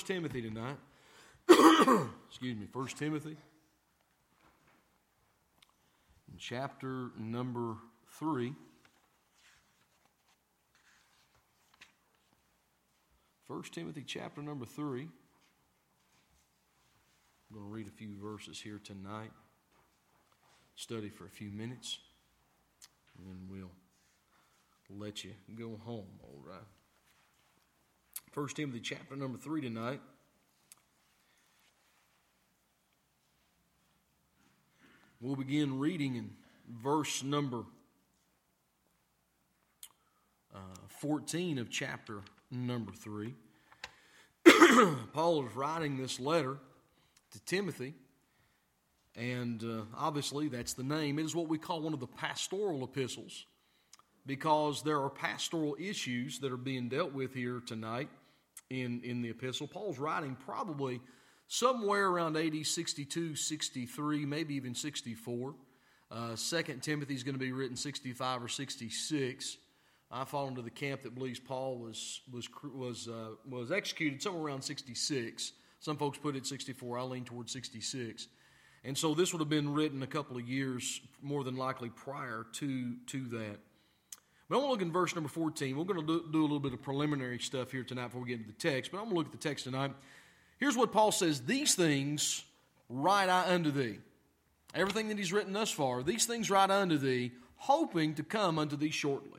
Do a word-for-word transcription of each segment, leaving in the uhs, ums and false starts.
Timothy tonight. Excuse me, First Timothy, chapter number three. First Timothy, chapter number three. I'm going to read a few verses here tonight. Study for a few minutes, and then we'll let you go home. All right. First Timothy, chapter number three tonight. We'll begin reading in verse number uh, fourteen of chapter number three. Paul is writing this letter to Timothy, and uh, obviously that's the name. It is what we call one of the pastoral epistles, because there are pastoral issues that are being dealt with here tonight in, in the epistle. Paul's writing probably somewhere around A D sixty-two, sixty-three, maybe even sixty-four. Uh, Second Timothy is going to be written sixty-five or sixty-six. I fall into the camp that believes Paul was was was uh, was executed somewhere around sixty-six. Some folks put it sixty-four. I lean towards sixty-six. And so this would have been written a couple of years, more than likely, prior to, to that. But I want to look in verse number fourteen. We're going to do, do a little bit of preliminary stuff here tonight before we get into the text. But I'm going to look at the text tonight. Here's what Paul says: "These things write I unto thee." Everything that he's written thus far, "These things write I unto thee, hoping to come unto thee shortly."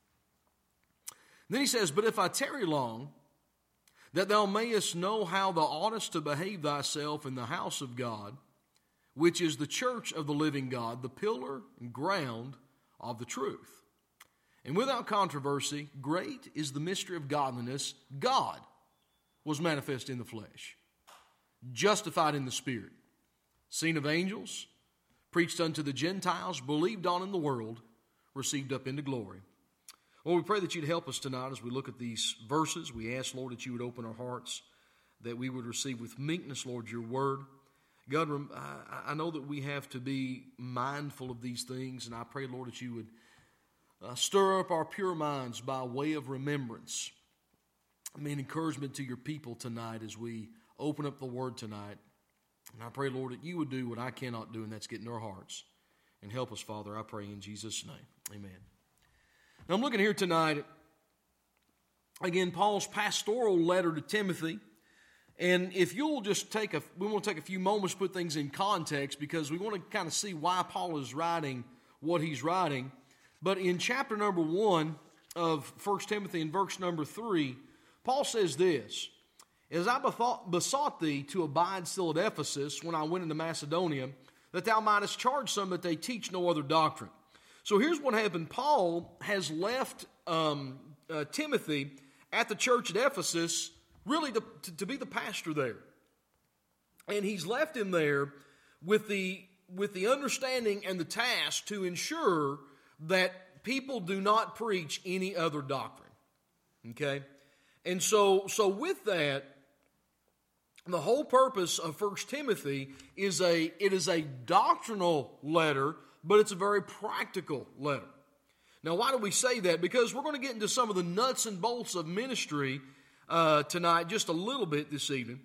Then he says, "But if I tarry long, that thou mayest know how thou oughtest to behave thyself in the house of God, which is the church of the living God, the pillar and ground of the truth. And without controversy, great is the mystery of godliness. God was manifest in the flesh, justified in the Spirit, seen of angels, preached unto the Gentiles, believed on in the world, received up into glory." Well, we pray that you'd help us tonight as we look at these verses. We ask, Lord, that you would open our hearts, that we would receive with meekness, Lord, your word. God, I know that we have to be mindful of these things, and I pray, Lord, that you would uh, stir up our pure minds by way of remembrance. I mean, encouragement to your people tonight as we open up the word tonight. And I pray, Lord, that you would do what I cannot do, and that's get in our hearts. And help us, Father, I pray in Jesus' name. Amen. Now, I'm looking here tonight at, again, Paul's pastoral letter to Timothy. And if you'll just take a, we want to take a few moments to put things in context, because we want to kind of see why Paul is writing what he's writing. But in chapter number one of First Timothy, in verse number three, Paul says this: "As I bethought, besought thee to abide still at Ephesus when I went into Macedonia, that thou mightest charge some that they teach no other doctrine." So here's what happened. Paul has left um, uh, Timothy at the church at Ephesus really to, to, to be the pastor there. And he's left him there with the, with the understanding and the task to ensure that people do not preach any other doctrine. Okay? And so, so with that, the whole purpose of First Timothy is a, it is a doctrinal letter, but it's a very practical letter. Now, why do we say that? Because we're going to get into some of the nuts and bolts of ministry uh, tonight, just a little bit this evening.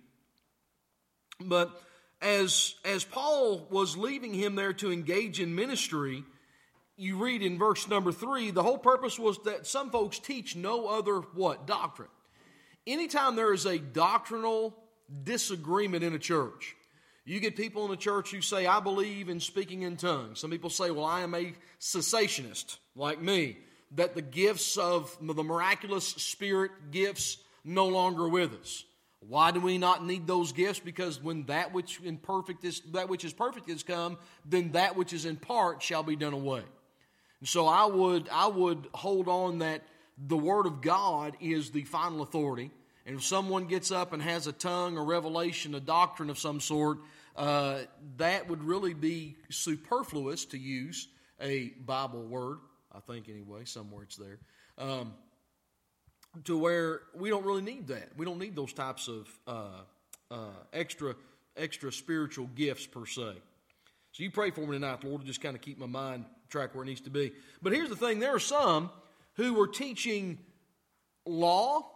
But as, as Paul was leaving him there to engage in ministry, you read in verse number three, the whole purpose was that some folks teach no other what? Doctrine. Anytime there is a doctrinal disagreement in a church, you get people in the church who say, "I believe in speaking in tongues." Some people say, "Well, I am a cessationist, like me, that the gifts of the miraculous spirit gifts no longer with us." Why do we not need those gifts? Because when that which in perfect is that which is perfect is come, then that which is in part shall be done away. And so I would I would hold on that the Word of God is the final authority. And if someone gets up and has a tongue, a revelation, a doctrine of some sort, uh, that would really be superfluous, to use a Bible word, I think anyway, somewhere it's there, um, to where we don't really need that. We don't need those types of uh, uh, extra extra spiritual gifts per se. So you pray for me tonight, Lord, to just kind of keep my mind track where it needs to be. But here's the thing. There are some who are teaching law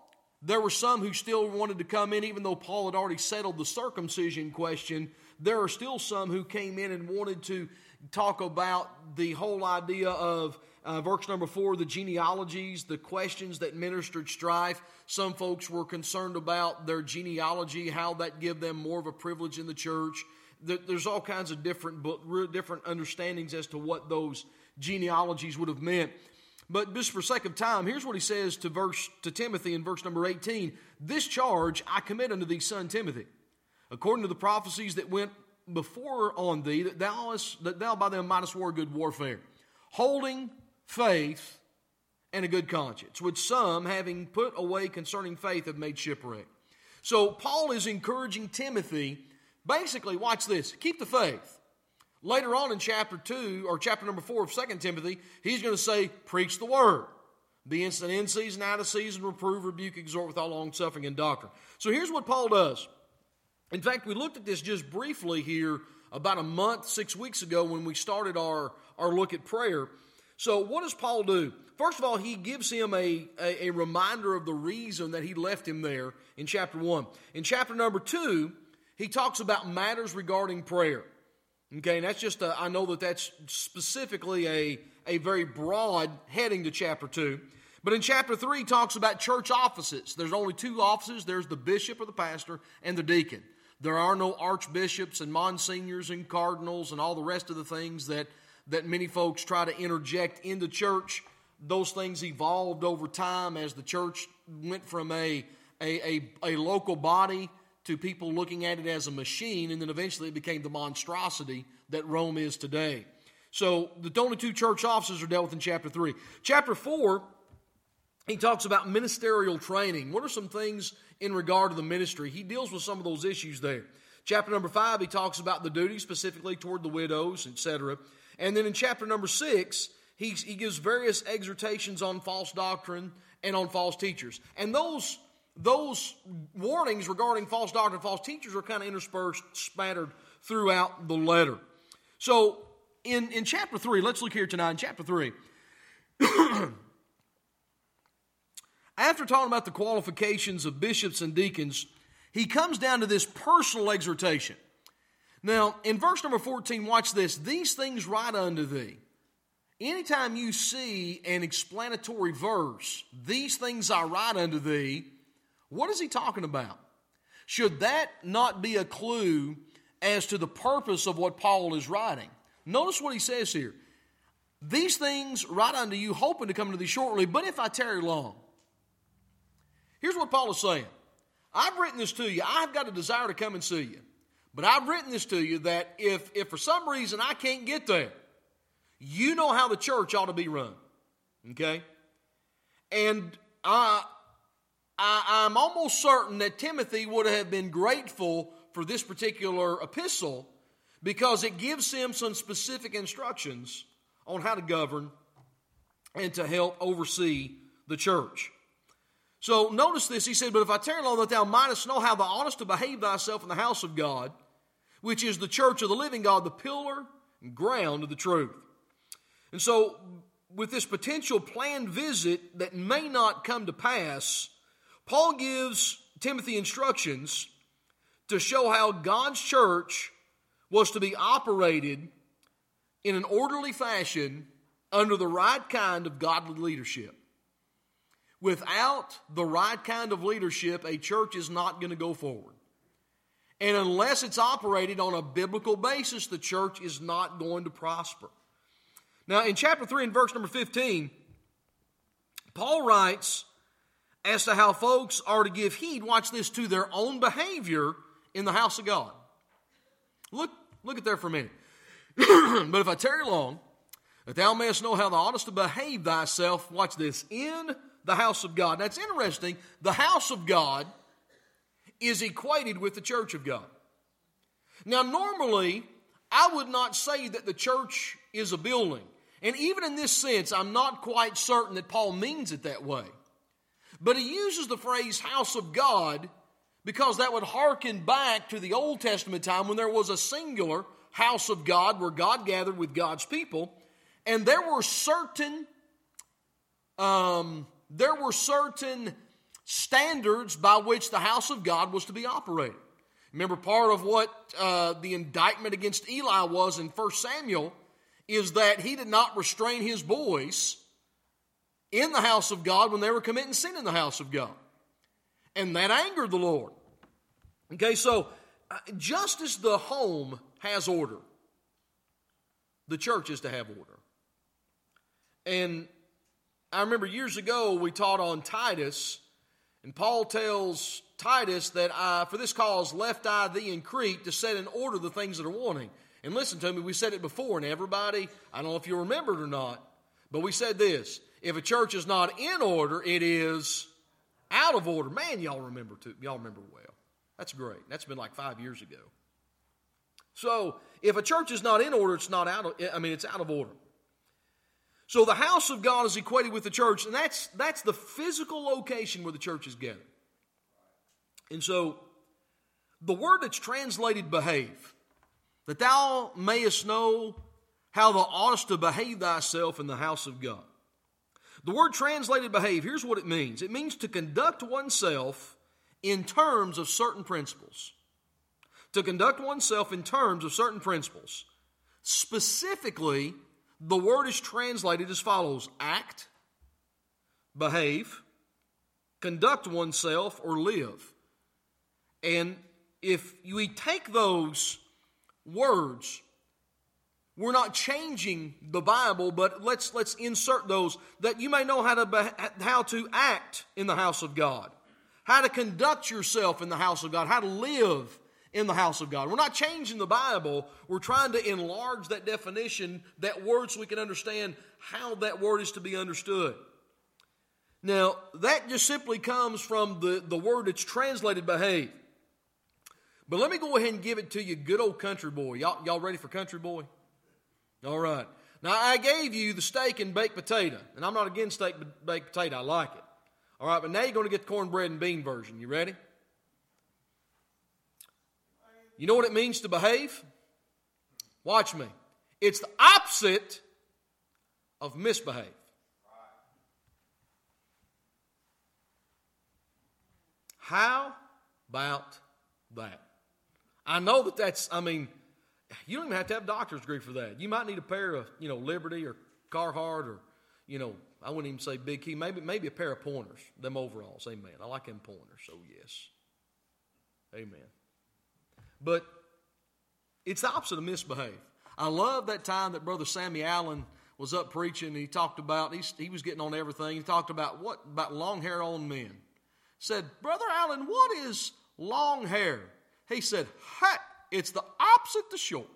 There were some who still wanted to come in, even though Paul had already settled the circumcision question. There are still some who came in and wanted to talk about the whole idea of uh, verse number four, the genealogies, the questions that ministered strife. Some folks were concerned about their genealogy, how that give them more of a privilege in the church. There's all kinds of different, different understandings as to what those genealogies would have meant. But just for sake of time, here's what he says to verse to Timothy in verse number eighteen. This charge I commit unto thee, son Timothy, according to the prophecies that went before on thee, that thou, hast, that thou by them mightest war good warfare, holding faith and a good conscience, which some, having put away concerning faith, have made shipwreck. So Paul is encouraging Timothy, basically, watch this, keep the faith. Later on in chapter two, or chapter number four of Second Timothy, he's going to say, preach the word. Be instant in season, out of season, reprove, rebuke, exhort with all long suffering and doctrine. So here's what Paul does. In fact, we looked at this just briefly here about a month, six weeks ago when we started our, our look at prayer. So what does Paul do? First of all, he gives him a, a, a reminder of the reason that he left him there in chapter one. In chapter number two, he talks about matters regarding prayer. Okay, and that's just, a, I know that that's specifically a, a very broad heading to chapter two. But in chapter three, he talks about church offices. There's only two offices. There's the bishop or the pastor and the deacon. There are no archbishops and monsignors and cardinals and all the rest of the things that, that many folks try to interject into church. Those things evolved over time as the church went from a, a, a, a local body to people looking at it as a machine, and then eventually it became the monstrosity that Rome is today. So the only two church offices are dealt with in chapter three. Chapter four, he talks about ministerial training. What are some things in regard to the ministry? He deals with some of those issues there. Chapter number five, he talks about the duty specifically toward the widows, et cetera. And then in chapter number six, he, he gives various exhortations on false doctrine and on false teachers. And those Those warnings regarding false doctrine and false teachers are kind of interspersed, spattered throughout the letter. So, in, in chapter three, let's look here tonight in chapter three. After talking about the qualifications of bishops and deacons, he comes down to this personal exhortation. Now, in verse number fourteen, watch this. These things write unto thee. Anytime you see an explanatory verse, these things I write unto thee, what is he talking about? Should that not be a clue as to the purpose of what Paul is writing? Notice what he says here. These things write unto you, hoping to come to thee shortly, but if I tarry long. Here's what Paul is saying. I've written this to you. I've got a desire to come and see you. But I've written this to you that if, if for some reason I can't get there, you know how the church ought to be run. Okay? And I... I, I'm almost certain that Timothy would have been grateful for this particular epistle because it gives him some specific instructions on how to govern and to help oversee the church. So notice this, he said, but if I tarry long that thou mightest know how thou oughtest to behave thyself in the house of God, which is the church of the living God, the pillar and ground of the truth. And so with this potential planned visit that may not come to pass, Paul gives Timothy instructions to show how God's church was to be operated in an orderly fashion under the right kind of godly leadership. Without the right kind of leadership, a church is not going to go forward. And unless it's operated on a biblical basis, the church is not going to prosper. Now, in chapter three and verse number fifteen, Paul writes as to how folks are to give heed, watch this, to their own behavior in the house of God. Look, look at there for a minute. But if I tarry long, that thou mayest know how thou oughtest to behave thyself, watch this, in the house of God. That's interesting. The house of God is equated with the church of God. Now, normally, I would not say that the church is a building. And even in this sense, I'm not quite certain that Paul means it that way. But he uses the phrase house of God because that would hearken back to the Old Testament time when there was a singular house of God where God gathered with God's people. And there were certain, um, there were certain standards by which the house of God was to be operated. Remember, part of what uh, the indictment against Eli was in First Samuel is that he did not restrain his boys in the house of God when they were committing sin in the house of God. And that angered the Lord. Okay, so uh, just as the home has order, the church is to have order. And I remember years ago we taught on Titus, and Paul tells Titus that I, for this cause, left I thee in Crete to set in order the things that are wanting. And listen to me, we said it before, and everybody, I don't know if you remember it or not, but we said this: if a church is not in order, it is out of order. Man, y'all remember too. Y'all remember well. That's great. That's been like five years ago. So, if a church is not in order, it's not out of, I mean, it's out of order. So the house of God is equated with the church, and that's that's the physical location where the church is gathered. And so, the word that's translated behave, that thou mayest know how thou oughtest to behave thyself in the house of God. The word translated behave, here's what it means. It means to conduct oneself in terms of certain principles. To conduct oneself in terms of certain principles. Specifically, the word is translated as follows: act, behave, conduct oneself, or live. And if we take those words, we're not changing the Bible, but let's let's insert those, that you may know how to how to act in the house of God, how to conduct yourself in the house of God, how to live in the house of God. We're not changing the Bible. We're trying to enlarge that definition, that word, so we can understand how that word is to be understood. Now, that just simply comes from the, the word that's translated behave. But let me go ahead and give it to you, good old country boy. Y'all, y'all ready for country boy? All right. Now, I gave you the steak and baked potato, and I'm not against steak and baked potato. I like it. All right, but now you're going to get the cornbread and bean version. You ready? You know what it means to behave? Watch me. It's the opposite of misbehave. How about that? I know that that's, I mean, you don't even have to have a doctor's degree for that. You might need a pair of, you know, Liberty or Carhartt or, you know, I wouldn't even say Big Key, maybe maybe a pair of pointers, them overalls. Amen. I like them pointers, so yes. Amen. But it's the opposite of misbehave. I love that time that Brother Sammy Allen was up preaching, and he talked about, he, he was getting on everything. He talked about what? About long hair on men. Said, Brother Allen, what is long hair? He said, heck, it's the opposite to short.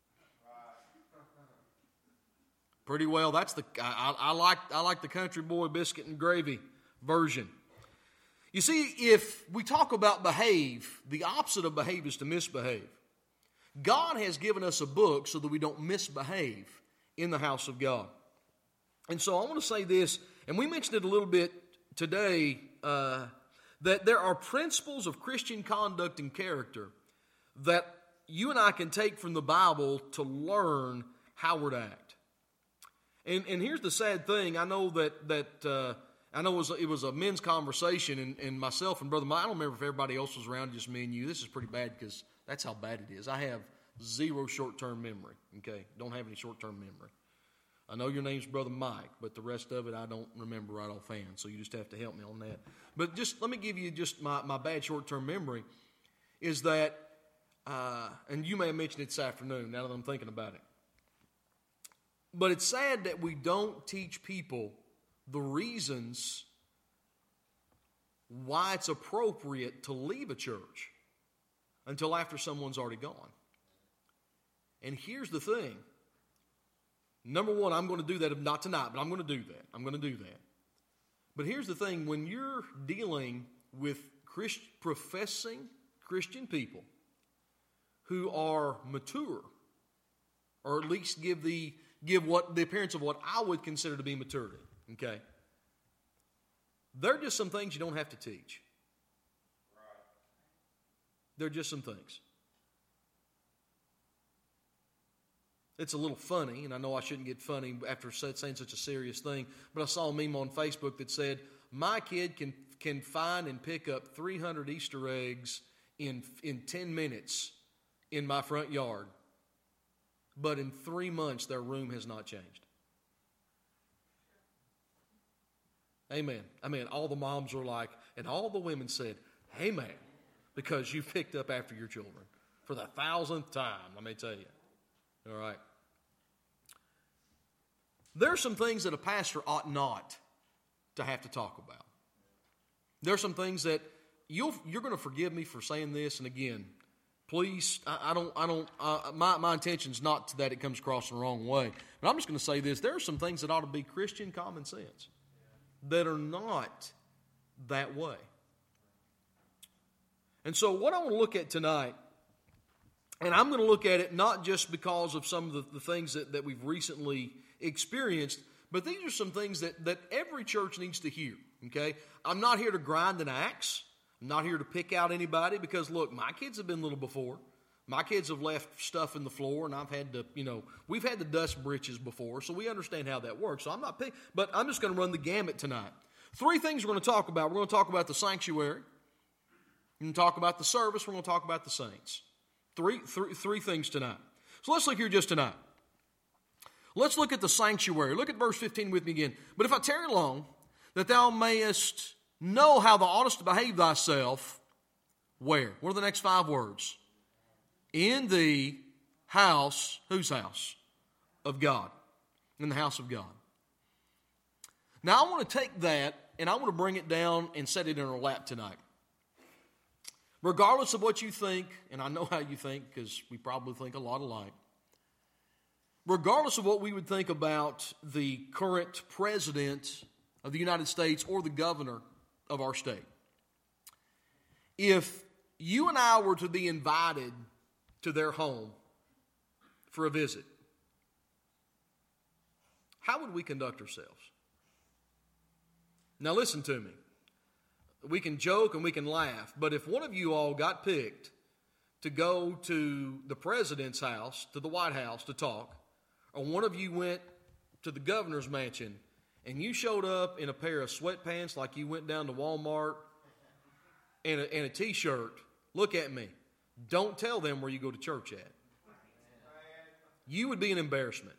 Pretty well, that's the, I, I, I like I like the country boy biscuit and gravy version. You see, if we talk about behave, the opposite of behave is to misbehave. God has given us a book so that we don't misbehave in the house of God. And so I want to say this, and we mentioned it a little bit today, uh, that there are principles of Christian conduct and character that you and I can take from the Bible to learn how we're to act. And, and here's the sad thing. I know that that uh, I know it was, it was a men's conversation, and, and myself and Brother Mike, I don't remember if everybody else was around, just me and you. This is pretty bad because that's how bad it is. I have zero short-term memory, okay? Don't have any short-term memory. I know your name's Brother Mike, but the rest of it I don't remember right offhand, so you just have to help me on that. But just let me give you just my, my bad short-term memory is that, uh, and you may have mentioned it this afternoon now that I'm thinking about it, but it's sad that we don't teach people the reasons why it's appropriate to leave a church until after someone's already gone. And here's the thing. Number one, I'm going to do that, not tonight, but I'm going to do that. I'm going to do that. But here's the thing. When you're dealing with Christ, professing Christian people who are mature, or at least give the give what the appearance of what I would consider to be maturity, okay? There are just some things you don't have to teach. There are just some things. It's a little funny, and I know I shouldn't get funny after saying such a serious thing, but I saw a meme on Facebook that said, my kid can can find and pick up three hundred Easter eggs in in ten minutes in my front yard. But in three months, their room has not changed. Amen. I mean, all the moms were like, and all the women said, amen, because you picked up after your children for the thousandth time, let me tell you. All right. There are some things that a pastor ought not to have to talk about. There are some things that you'll, you're going to forgive me for saying this, and again, please, I, I don't, I don't, uh, my, my intention is not that it comes across the wrong way, but I'm just going to say this. There are some things that ought to be Christian common sense that are not that way. And so what I want to look at tonight, and I'm going to look at it not just because of some of the, the things that, that we've recently experienced, but these are some things that, that every church needs to hear, okay? I'm not here to grind an axe. I'm not here to pick out anybody because, look, my kids have been little before. My kids have left stuff in the floor, and I've had to, you know, we've had to dust britches before, so we understand how that works. So I'm not picking, but I'm just going to run the gamut tonight. Three things we're going to talk about. We're going to talk about the sanctuary. We're going to talk about the service. We're going to talk about the saints. Three, three, three things tonight. So let's look here just tonight. Let's look at the sanctuary. Look at verse fifteen with me again. But if I tarry long, that thou mayest know how thou oughtest to behave thyself, where? What are the next five words? In the house, whose house? Of God. In the house of God. Now I want to take that and I want to bring it down and set it in our lap tonight. Regardless of what you think, and I know how you think because we probably think a lot alike. Regardless of what we would think about the current president of the United States or the governor of our state, if you and I were to be invited to their home for a visit, how would we conduct ourselves? Now listen to me. We can joke and we can laugh, but if one of you all got picked to go to the president's house, to the White House to talk, or one of you went to the governor's mansion and you showed up in a pair of sweatpants like you went down to Walmart and a, and a t-shirt, look at me. Don't tell them where you go to church at. You would be an embarrassment.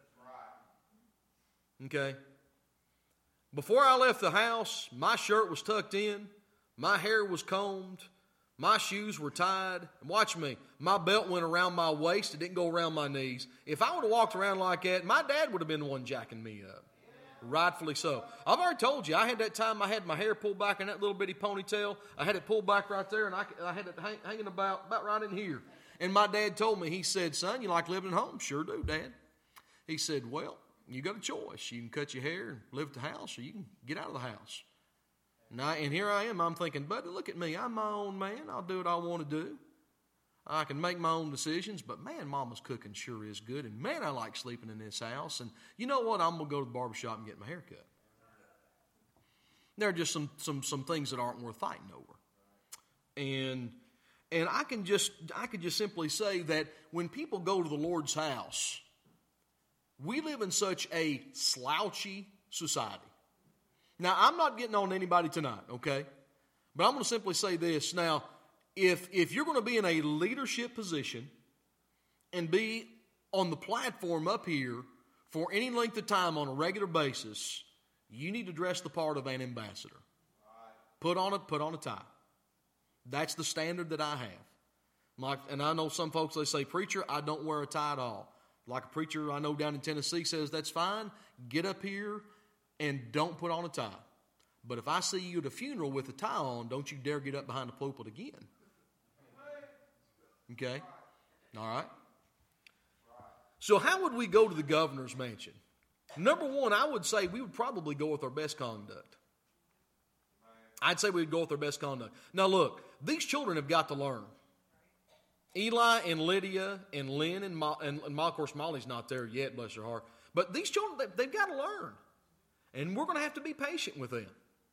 Okay? Before I left the house, my shirt was tucked in, my hair was combed, my shoes were tied. And watch me, my belt went around my waist, it didn't go around my knees. If I would have walked around like that, my dad would have been the one jacking me up. Rightfully so. I've already told you, I had that time I had my hair pulled back in that little bitty ponytail. I had it pulled back right there, and I, I had it hang, hanging about, about right in here. And my dad told me, he said, son, you like living at home? Sure do, Dad. He said, well, you got a choice. You can cut your hair and live at the house, or you can get out of the house. And, I, and here I am, I'm thinking, buddy, look at me. I'm my own man. I'll do what I want to do. I can make my own decisions, but man, Mama's cooking sure is good. And man, I like sleeping in this house. And you know what? I'm going to go to the barbershop and get my hair cut. There are just some, some, some things that aren't worth fighting over. And, and I can just, I could just simply say that when people go to the Lord's house, we live in such a slouchy society. Now, I'm not getting on anybody tonight, okay? But I'm going to simply say this. Now, if if you're going to be in a leadership position and be on the platform up here for any length of time on a regular basis, you need to dress the part of an ambassador. Put on a, put on a tie. That's the standard that I have. Like, and I know some folks, they say, preacher, I don't wear a tie at all. Like a preacher I know down in Tennessee says, that's fine. Get up here and don't put on a tie. But if I see you at a funeral with a tie on, don't you dare get up behind the pulpit again. Okay? All right? So how would we go to the governor's mansion? Number one, I would say we would probably go with our best conduct. I'd say we'd go with our best conduct. Now look, these children have got to learn. Eli and Lydia and Lynn and, Mo, and, and of course Molly's not there yet, bless her heart. But these children, they, they've got to learn. And we're going to have to be patient with them.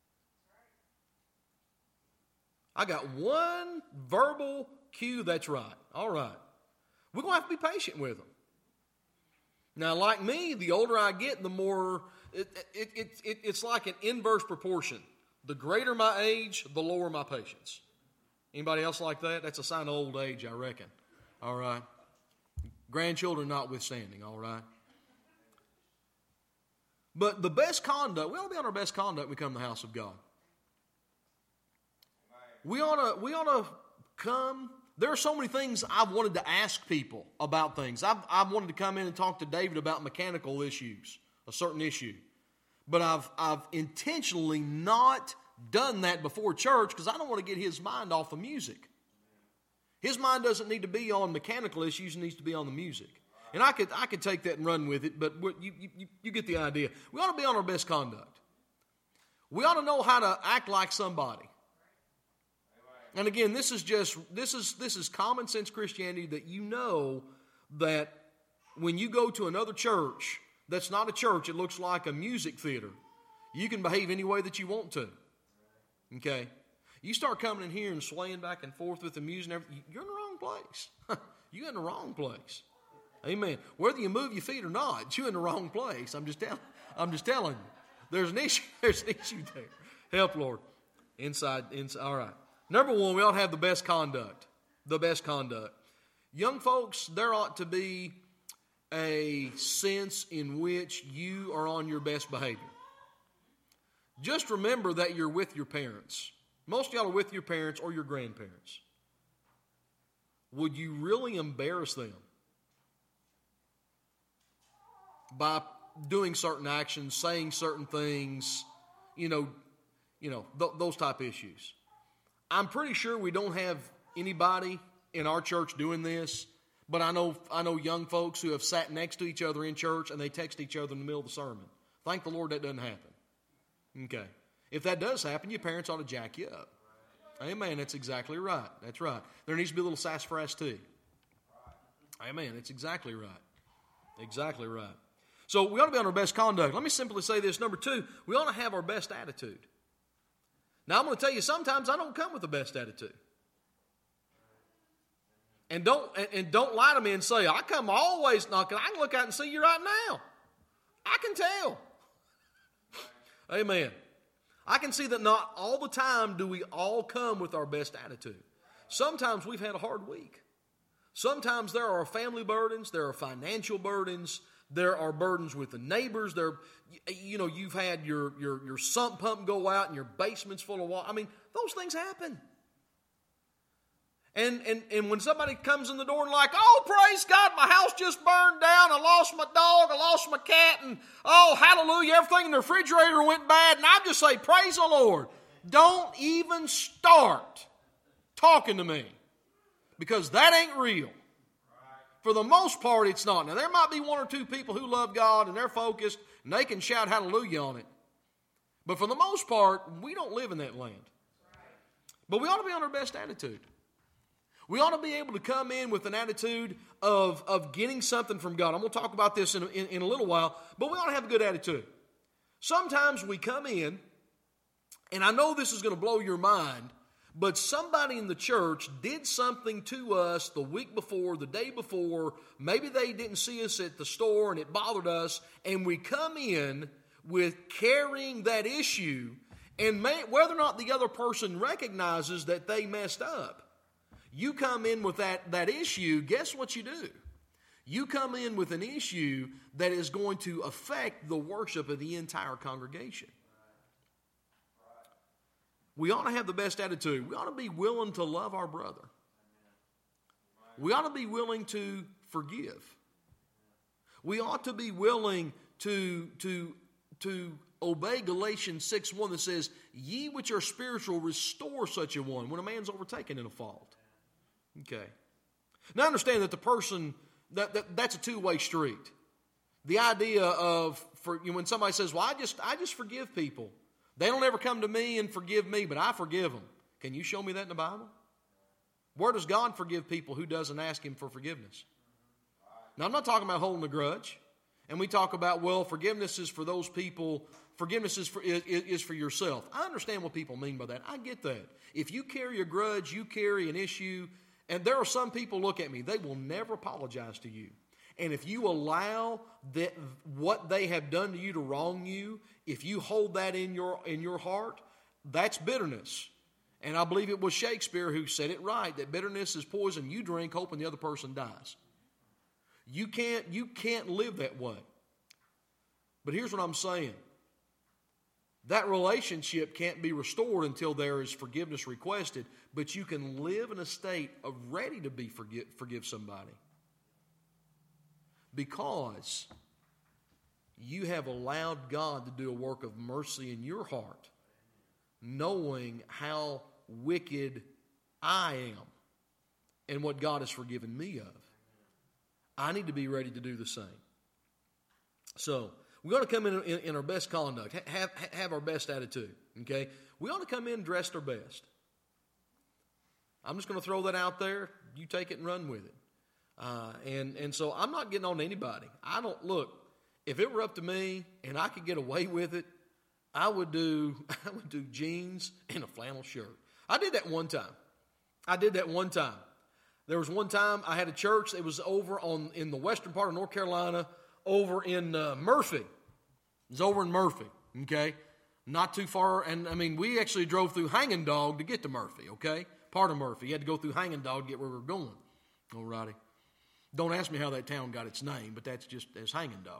I got one verbal cue, that's right. All right. We're going to have to be patient with them. Now, like me, the older I get, the more it, it, it, it, it's like an inverse proportion. The greater my age, the lower my patience. Anybody else like that? That's a sign of old age, I reckon. All right. Grandchildren notwithstanding, all right. But the best conduct, we ought to be on our best conduct when we come to the house of God. We ought to, we ought to come. There are so many things I've wanted to ask people about things. I've, I've wanted to come in and talk to David about mechanical issues, a certain issue. But I've, I've intentionally not done that before church because I don't want to get his mind off of music. His mind doesn't need to be on mechanical issues, it needs to be on the music. And I could I could take that and run with it, but you, you, you get the idea. We ought to be on our best conduct. We ought to know how to act like somebody. And again, this is just this is this is common sense Christianity, that you know that when you go to another church that's not a church, it looks like a music theater. You can behave any way that you want to. Okay? You start coming in here and swaying back and forth with the music and everything, you're in the wrong place. You're in the wrong place. Amen. Whether you move your feet or not, you're in the wrong place. I'm just telling I'm just telling you. There's an issue, there's an issue there. Help, Lord. Inside, inside. All right. Number one, we ought to have the best conduct. The best conduct. Young folks, there ought to be a sense in which you are on your best behavior. Just remember that you're with your parents. Most of y'all are with your parents or your grandparents. Would you really embarrass them by doing certain actions, saying certain things, you know, you know, th- those type of issues? I'm pretty sure we don't have anybody in our church doing this, but I know I know young folks who have sat next to each other in church and they text each other in the middle of the sermon. Thank the Lord that doesn't happen. Okay. If that does happen, your parents ought to jack you up. Amen. That's exactly right. That's right. There needs to be a little sassafras too. Amen. That's exactly right. Exactly right. So we ought to be on our best conduct. Let me simply say this. Number two, we ought to have our best attitude. Now I'm going to tell you, sometimes I don't come with the best attitude. And don't and, and don't lie to me and say, I come always knocking. I can look out and see you right now. I can tell. Amen. I can see that not all the time do we all come with our best attitude. Sometimes we've had a hard week. Sometimes there are family burdens, there are financial burdens, there are burdens with the neighbors. There, you know, you've had your, your, your sump pump go out and your basement's full of water. I mean, those things happen. And, and, and when somebody comes in the door and like, oh, praise God, my house just burned down. I lost my dog. I lost my cat. And, oh, hallelujah, everything in the refrigerator went bad. And I just say, praise the Lord. Don't even start talking to me, because that ain't real. For the most part, it's not. Now, there might be one or two people who love God and they're focused and they can shout hallelujah on it. But for the most part, we don't live in that land. But we ought to be on our best attitude. We ought to be able to come in with an attitude of, of getting something from God. I'm going to talk about this in, in, in a little while, but we ought to have a good attitude. Sometimes we come in, and I know this is going to blow your mind, but somebody in the church did something to us the week before, the day before. Maybe they didn't see us at the store and it bothered us. And we come in with carrying that issue, and may, whether or not the other person recognizes that they messed up. You come in with that, that issue, guess what you do? You come in with an issue that is going to affect the worship of the entire congregation. We ought to have the best attitude. We ought to be willing to love our brother. We ought to be willing to forgive. We ought to be willing to, to, to obey Galatians six one that says, ye which are spiritual, restore such a one when a man's overtaken in a fault. Okay. Now understand that the person, that, that that's a two-way street. The idea of, for, you know, when somebody says, well, I just I just forgive people. They don't ever come to me and forgive me, but I forgive them. Can you show me that in the Bible? Where does God forgive people who doesn't ask Him for forgiveness? Now, I'm not talking about holding a grudge. And we talk about, well, forgiveness is for those people. Forgiveness is for, is, is for yourself. I understand what people mean by that. I get that. If you carry a grudge, you carry an issue. And there are some people, look at me, they will never apologize to you. And if you allow that what they have done to you to wrong you, if you hold that in your in your heart, that's bitterness. And I believe it was Shakespeare who said it right, that bitterness is poison you drink hoping the other person dies. You can't, you can't live that way. But here's what I'm saying. That relationship can't be restored until there is forgiveness requested, but you can live in a state of ready to be forgive, forgive somebody. Because you have allowed God to do a work of mercy in your heart, knowing how wicked I am and what God has forgiven me of. I need to be ready to do the same. So, we ought to come in, in in our best conduct, have, have our best attitude, okay? We ought to come in dressed our best. I'm just going to throw that out there. You take it and run with it. Uh, and, and so I'm not getting on to anybody. I don't, look, if it were up to me and I could get away with it, I would do I would do jeans and a flannel shirt. I did that one time. I did that one time. There was one time I had a church that was over on in the western part of North Carolina, over in uh, Murphy. It was over in Murphy, okay? Not too far, and I mean, we actually drove through Hanging Dog to get to Murphy, okay? Part of Murphy. You had to go through Hanging Dog to get where we were going. All righty. Don't ask me how that town got its name, but that's just as Hanging Dog.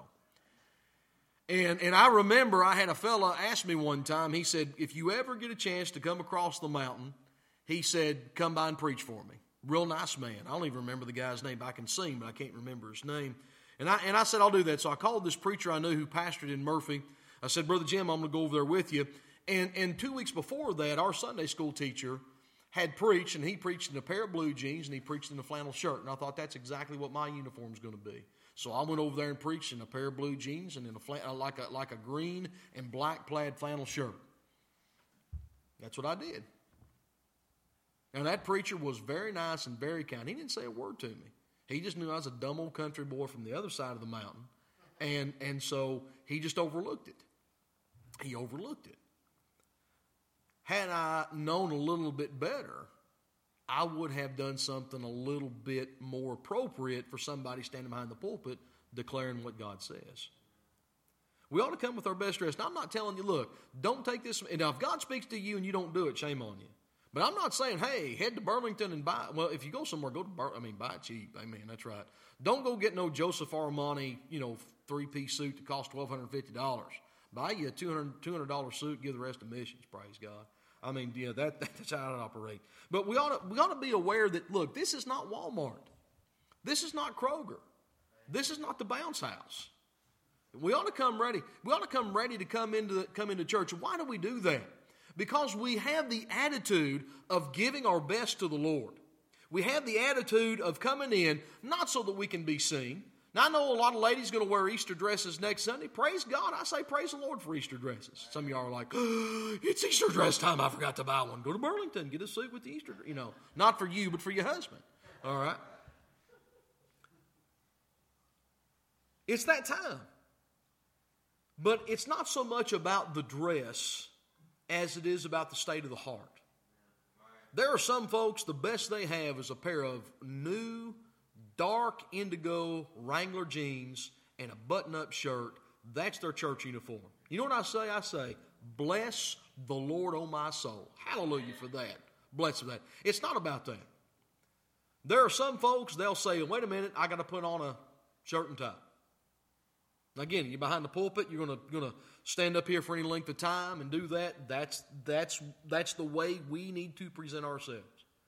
And and I remember I had a fella ask me one time, he said, if you ever get a chance to come across the mountain, he said, come by and preach for me. Real nice man. I don't even remember the guy's name. I can sing, but I can't remember his name. And I and I said, I'll do that. So I called this preacher I knew who pastored in Murphy. I said, Brother Jim, I'm going to go over there with you. And, and two weeks before that, our Sunday school teacher had preached, and he preached in a pair of blue jeans, and he preached in a flannel shirt. And I thought that's exactly what my uniform is going to be. So I went over there and preached in a pair of blue jeans and in a flan- like a like a green and black plaid flannel shirt. That's what I did. And that preacher was very nice and very kind. He didn't say a word to me. He just knew I was a dumb old country boy from the other side of the mountain. And, and so he just overlooked it. He overlooked it. Had I known a little bit better, I would have done something a little bit more appropriate for somebody standing behind the pulpit declaring what God says. We ought to come with our best dress. Now, I'm not telling you, look, don't take this. Now, if God speaks to you and you don't do it, shame on you. But I'm not saying, hey, head to Burlington and buy. Well, if you go somewhere, go to Bur- I mean, buy it cheap. Amen. That's right. Don't go get no Joseph Armani, you know, three-piece suit that costs twelve hundred fifty dollars. Buy you a two hundred dollars suit, give the rest to missions. Praise God. I mean, yeah, that, that's how it operates. But we ought to we ought to be aware that, look, this is not Walmart. This is not Kroger. This is not the bounce house. We ought to come ready. We ought to come ready to come into the, come into church. Why do we do that? Because we have the attitude of giving our best to the Lord. We have the attitude of coming in, not so that we can be seen. Now, I know a lot of ladies going to wear Easter dresses next Sunday. Praise God. I say praise the Lord for Easter dresses. Some of y'all are like, oh, it's Easter dress time. I forgot to buy one. Go to Burlington. Get a suit with the Easter, you know, not for you, but for your husband. All right. It's that time. But it's not so much about the dress as it is about the state of the heart. There are some folks, the best they have is a pair of new, dark indigo Wrangler jeans and a button-up shirt. That's their church uniform. You know what I say? I say, bless the Lord, O my soul. Hallelujah for that. Bless for that. It's not about that. There are some folks, they'll say, wait a minute, I got to put on a shirt and tie. Again, you're behind the pulpit, you're going to going to stand up here for any length of time and do that. That's that's that's the way we need to present ourselves.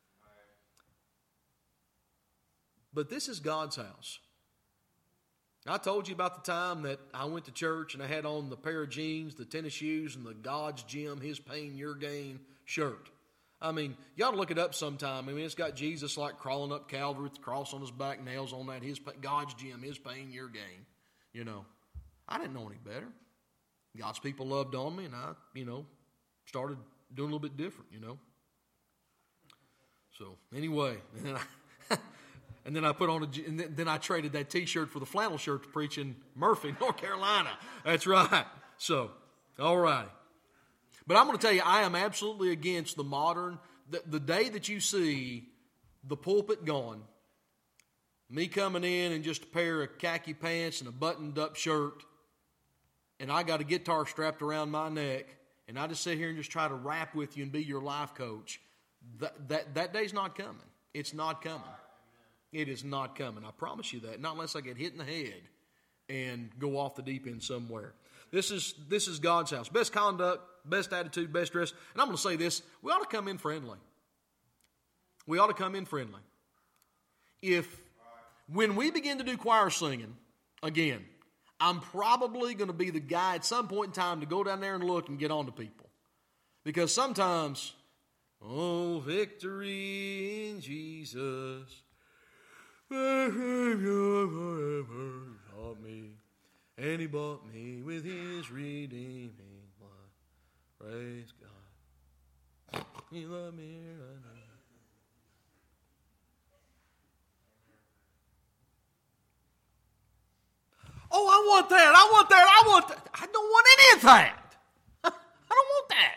But this is God's house. I told you about the time that I went to church and I had on the pair of jeans, the tennis shoes, and the God's Gym, His Pain, Your Gain shirt. I mean, you ought to look it up sometime. I mean, it's got Jesus like crawling up Calvary with the cross on his back, nails on that, his God's Gym, His Pain, Your Gain. You know, I didn't know any better. God's people loved on me, and I, you know, started doing a little bit different, you know. So, anyway, and then I, and then I put on a, and then I traded that T-shirt for the flannel shirt to preach in Murphy, North Carolina. That's right. So, all right. But I'm going to tell you, I am absolutely against the modern, the, the day that you see the pulpit gone, Me coming in in just a pair of khaki pants and a buttoned-up shirt, and I got a guitar strapped around my neck, and I just sit here and just try to rap with you and be your life coach, that, that, that day's not coming. It's not coming. It is not coming. I promise you that. Not unless I get hit in the head and go off the deep end somewhere. This is this is God's house. Best conduct, best attitude, best dress. And I'm going to say this. We ought to come in friendly. We ought to come in friendly. If, when we begin to do choir singing, again, I'm probably going to be the guy at some point in time to go down there and look and get on to people. Because sometimes, oh, victory in Jesus. Taught me, and He bought me with His redeeming blood. Praise God. He loved me. Oh, I want that. I want that. I want that. I don't want any of that. I don't want that.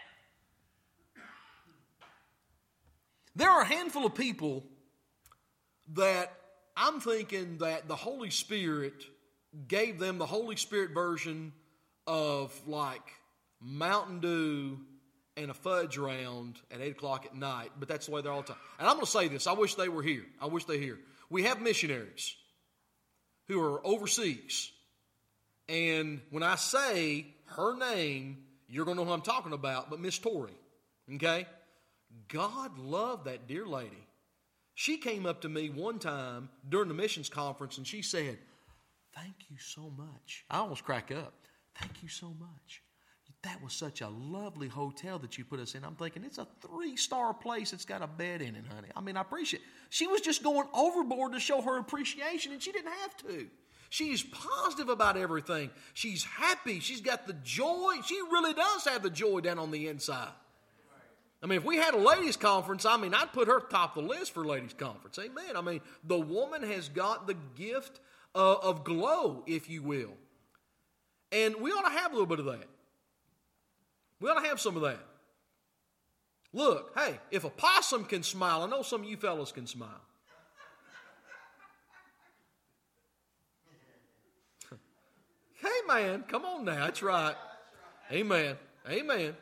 There are a handful of people that I'm thinking that the Holy Spirit gave them the Holy Spirit version of like Mountain Dew and a fudge round at eight o'clock at night, but that's the way they're all the time. And I'm going to say this. I wish they were here. I wish they were here. We have missionaries who are overseas. And when I say her name, you're going to know who I'm talking about, but Miss Tori. Okay? God loved that dear lady. She came up to me one time during the missions conference and she said, "Thank you so much." I almost crack up. "Thank you so much. That was such a lovely hotel that you put us in." I'm thinking, it's a three-star place. It's got a bed in it, honey. I mean, I appreciate it. She was just going overboard to show her appreciation, and she didn't have to. She's positive about everything. She's happy. She's got the joy. She really does have the joy down on the inside. I mean, if we had a ladies' conference, I mean, I'd put her top of the list for ladies' conference. Amen. I mean, the woman has got the gift uh, of glow, if you will. And we ought to have a little bit of that. We ought to have some of that. Look, hey, if a possum can smile, I know some of you fellas can smile. Hey, man, come on now. That's right. Amen. Amen.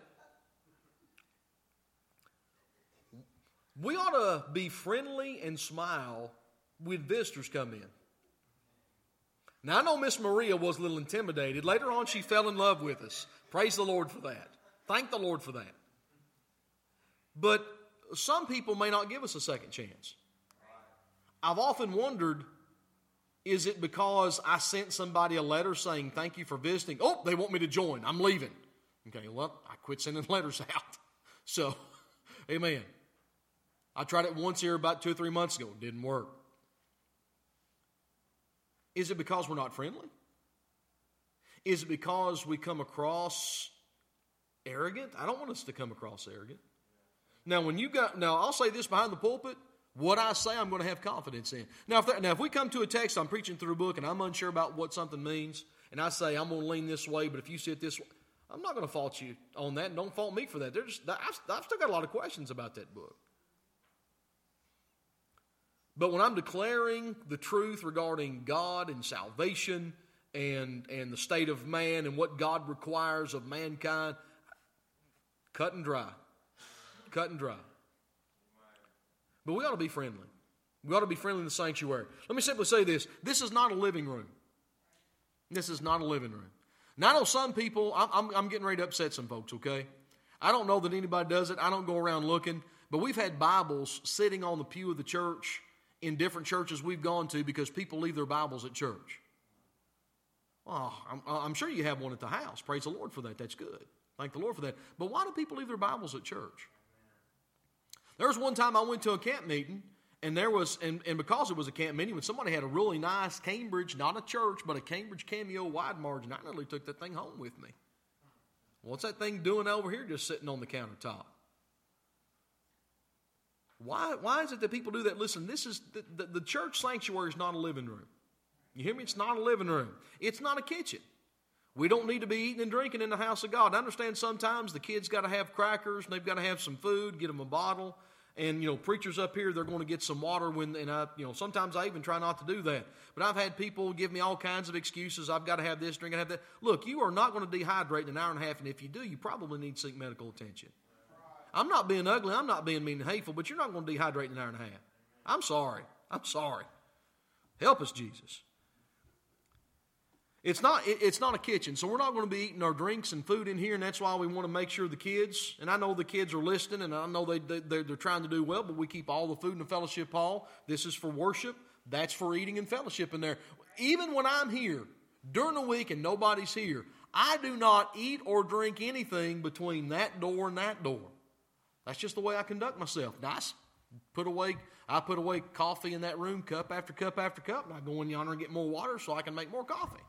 We ought to be friendly and smile when visitors come in. Now, I know Miss Maria was a little intimidated. Later on, she fell in love with us. Praise the Lord for that. Thank the Lord for that. But some people may not give us a second chance. I've often wondered, is it because I sent somebody a letter saying, "Thank you for visiting"? Oh, they want me to join. I'm leaving. Okay, well, I quit sending letters out. So, amen. I tried it once here about two or three months ago. It didn't work. Is it because we're not friendly? Is it because we come across arrogant? I don't want us to come across arrogant. Now, when you got, now I'll say this behind the pulpit. What I say, I'm going to have confidence in. Now, if there, now, if we come to a text, I'm preaching through a book, and I'm unsure about what something means, and I say I'm going to lean this way, but if you sit this way, I'm not going to fault you on that, and don't fault me for that. They're just, I've, I've still got a lot of questions about that book. But when I'm declaring the truth regarding God and salvation and, and the state of man and what God requires of mankind, cut and dry. Cut and dry. But we ought to be friendly. We ought to be friendly in the sanctuary. Let me simply say this. This is not a living room. This is not a living room. Now, I know some people, I'm, I'm, I'm getting ready to upset some folks, okay? I don't know that anybody does it. I don't go around looking. But we've had Bibles sitting on the pew of the church in different churches we've gone to because people leave their Bibles at church. Well, I'm, I'm sure you have one at the house. Praise the Lord for that. That's good. Thank the Lord for that. But why do people leave their Bibles at church? There was one time I went to a camp meeting, and there was, and, and because it was a camp meeting, when somebody had a really nice Cambridge, not a church, but a Cambridge Cameo wide margin, I nearly took that thing home with me. What's that thing doing over here just sitting on the countertop? Why, why is it that people do that? Listen, this is the, the, the church sanctuary is not a living room. You hear me? It's not a living room. It's not a kitchen. We don't need to be eating and drinking in the house of God. I understand sometimes the kids got to have crackers and they've got to have some food, get them a bottle. And, you know, preachers up here, they're going to get some water when, and I, you know, sometimes I even try not to do that. But I've had people give me all kinds of excuses. I've got to have this drink, I have that. Look, you are not going to dehydrate in an hour and a half, and if you do, you probably need to seek medical attention. I'm not being ugly, I'm not being mean and hateful, but you're not going to dehydrate in an hour and a half. I'm sorry. I'm sorry. Help us, Jesus. It's not, it, it's not a kitchen, so we're not going to be eating our drinks and food in here, and that's why we want to make sure the kids, and I know the kids are listening, and I know they, they, they're, they're trying to do well, but we keep all the food in the fellowship hall. This is for worship. That's for eating and fellowship in there. Even when I'm here during the week and nobody's here, I do not eat or drink anything between that door and that door. That's just the way I conduct myself. Nice. Put away, I put away coffee in that room, cup after cup after cup, and I go in yonder and get more water so I can make more coffee.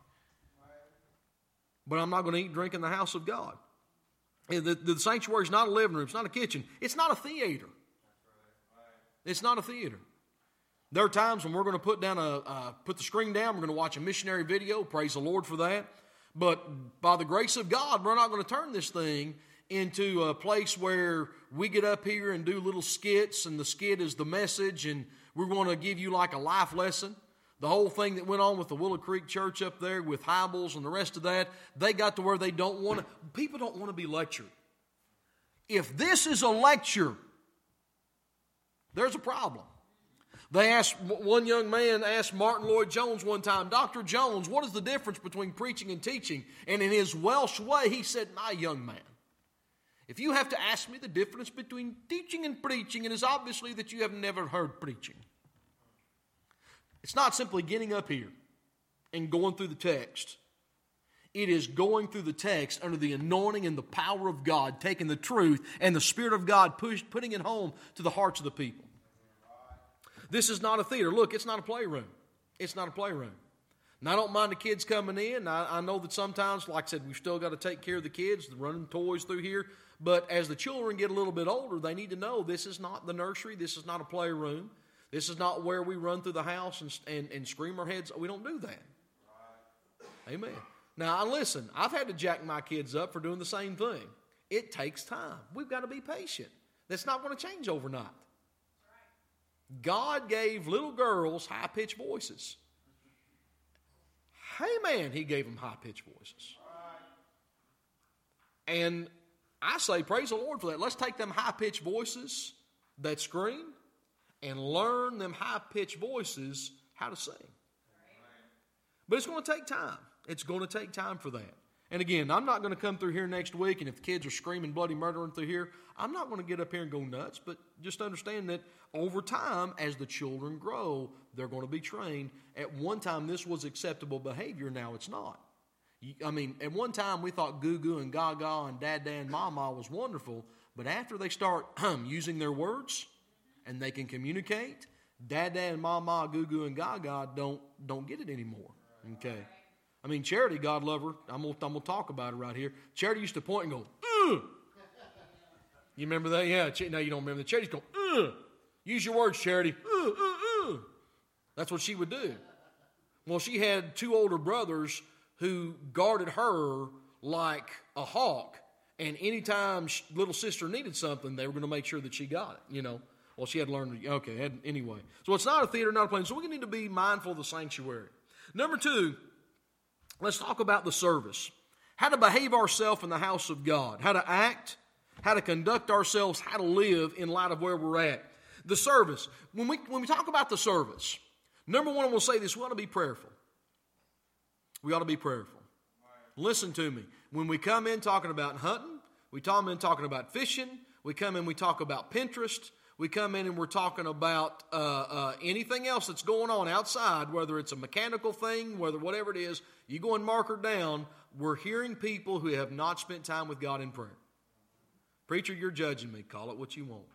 But I'm not going to eat and drink in the house of God. The, the sanctuary is not a living room. It's not a kitchen. It's not a theater. It's not a theater. There are times when we're going to put down a uh, put the screen down. We're going to watch a missionary video. Praise the Lord for that. But by the grace of God, we're not going to turn this thing into a place where we get up here and do little skits, and the skit is the message, and we're going to give you like a life lesson. The whole thing that went on with the Willow Creek Church up there with Hybels and the rest of that, they got to where they don't want to, people don't want to be lectured. If this is a lecture, there's a problem. They asked, one young man asked Martin Lloyd-Jones one time, Doctor Jones, what is the difference between preaching and teaching? And in his Welsh way, he said, my young man, if you have to ask me the difference between teaching and preaching, it is obviously that you have never heard preaching. It's not simply getting up here and going through the text. It is going through the text under the anointing and the power of God, taking the truth and the Spirit of God, push, putting it home to the hearts of the people. This is not a theater. Look, it's not a playroom. It's not a playroom. And I don't mind the kids coming in. I, I know that sometimes, like I said, we've still got to take care of the kids, running toys through here. But as the children get a little bit older, they need to know this is not the nursery. This is not a playroom. This is not where we run through the house and, and, and scream our heads. We don't do that. Right. Amen. Now, listen, I've had to jack my kids up for doing the same thing. It takes time. We've got to be patient. That's not going to change overnight. Right. God gave little girls high-pitched voices. Hey, man, He gave them high-pitched voices. Right. And I say, praise the Lord for that. Let's take them high-pitched voices that scream and learn them high-pitched voices how to sing. But it's going to take time. It's going to take time for that. And again, I'm not going to come through here next week, and if the kids are screaming bloody murdering through here, I'm not going to get up here and go nuts, but just understand that over time, as the children grow, they're going to be trained. At one time, this was acceptable behavior. Now it's not. I mean, at one time, we thought goo-goo and gaga and dad-dad and mama was wonderful, but after they start using their words, and they can communicate, Dada and Mama, Goo Goo and Gaga don't don't get it anymore. Okay, I mean Charity, God love her. I'm gonna I'm gonna talk about her right here. Charity used to point and go, ugh. You remember that? Yeah. No, you don't remember that. Charity's going, ugh. Use your words, Charity. Uh, uh, uh. That's what she would do. Well, she had two older brothers who guarded her like a hawk, and anytime she, little sister needed something, they were going to make sure that she got it. You know. Well, she had to learn, okay, had, anyway. So it's not a theater, not a plane. So we need to be mindful of the sanctuary. Number two, let's talk about the service. How to behave ourselves in the house of God. How to act, how to conduct ourselves, how to live in light of where we're at. The service. When we, when we talk about the service, number one, we'll say this, we ought to be prayerful. We ought to be prayerful. Listen to me. When we come in talking about hunting, we come in talking about fishing, we come in, we talk about Pinterest, we come in and we're talking about uh, uh, anything else that's going on outside, whether it's a mechanical thing, whether whatever it is, you go and mark her down. We're hearing people who have not spent time with God in prayer. Preacher, you're judging me. Call it what you want.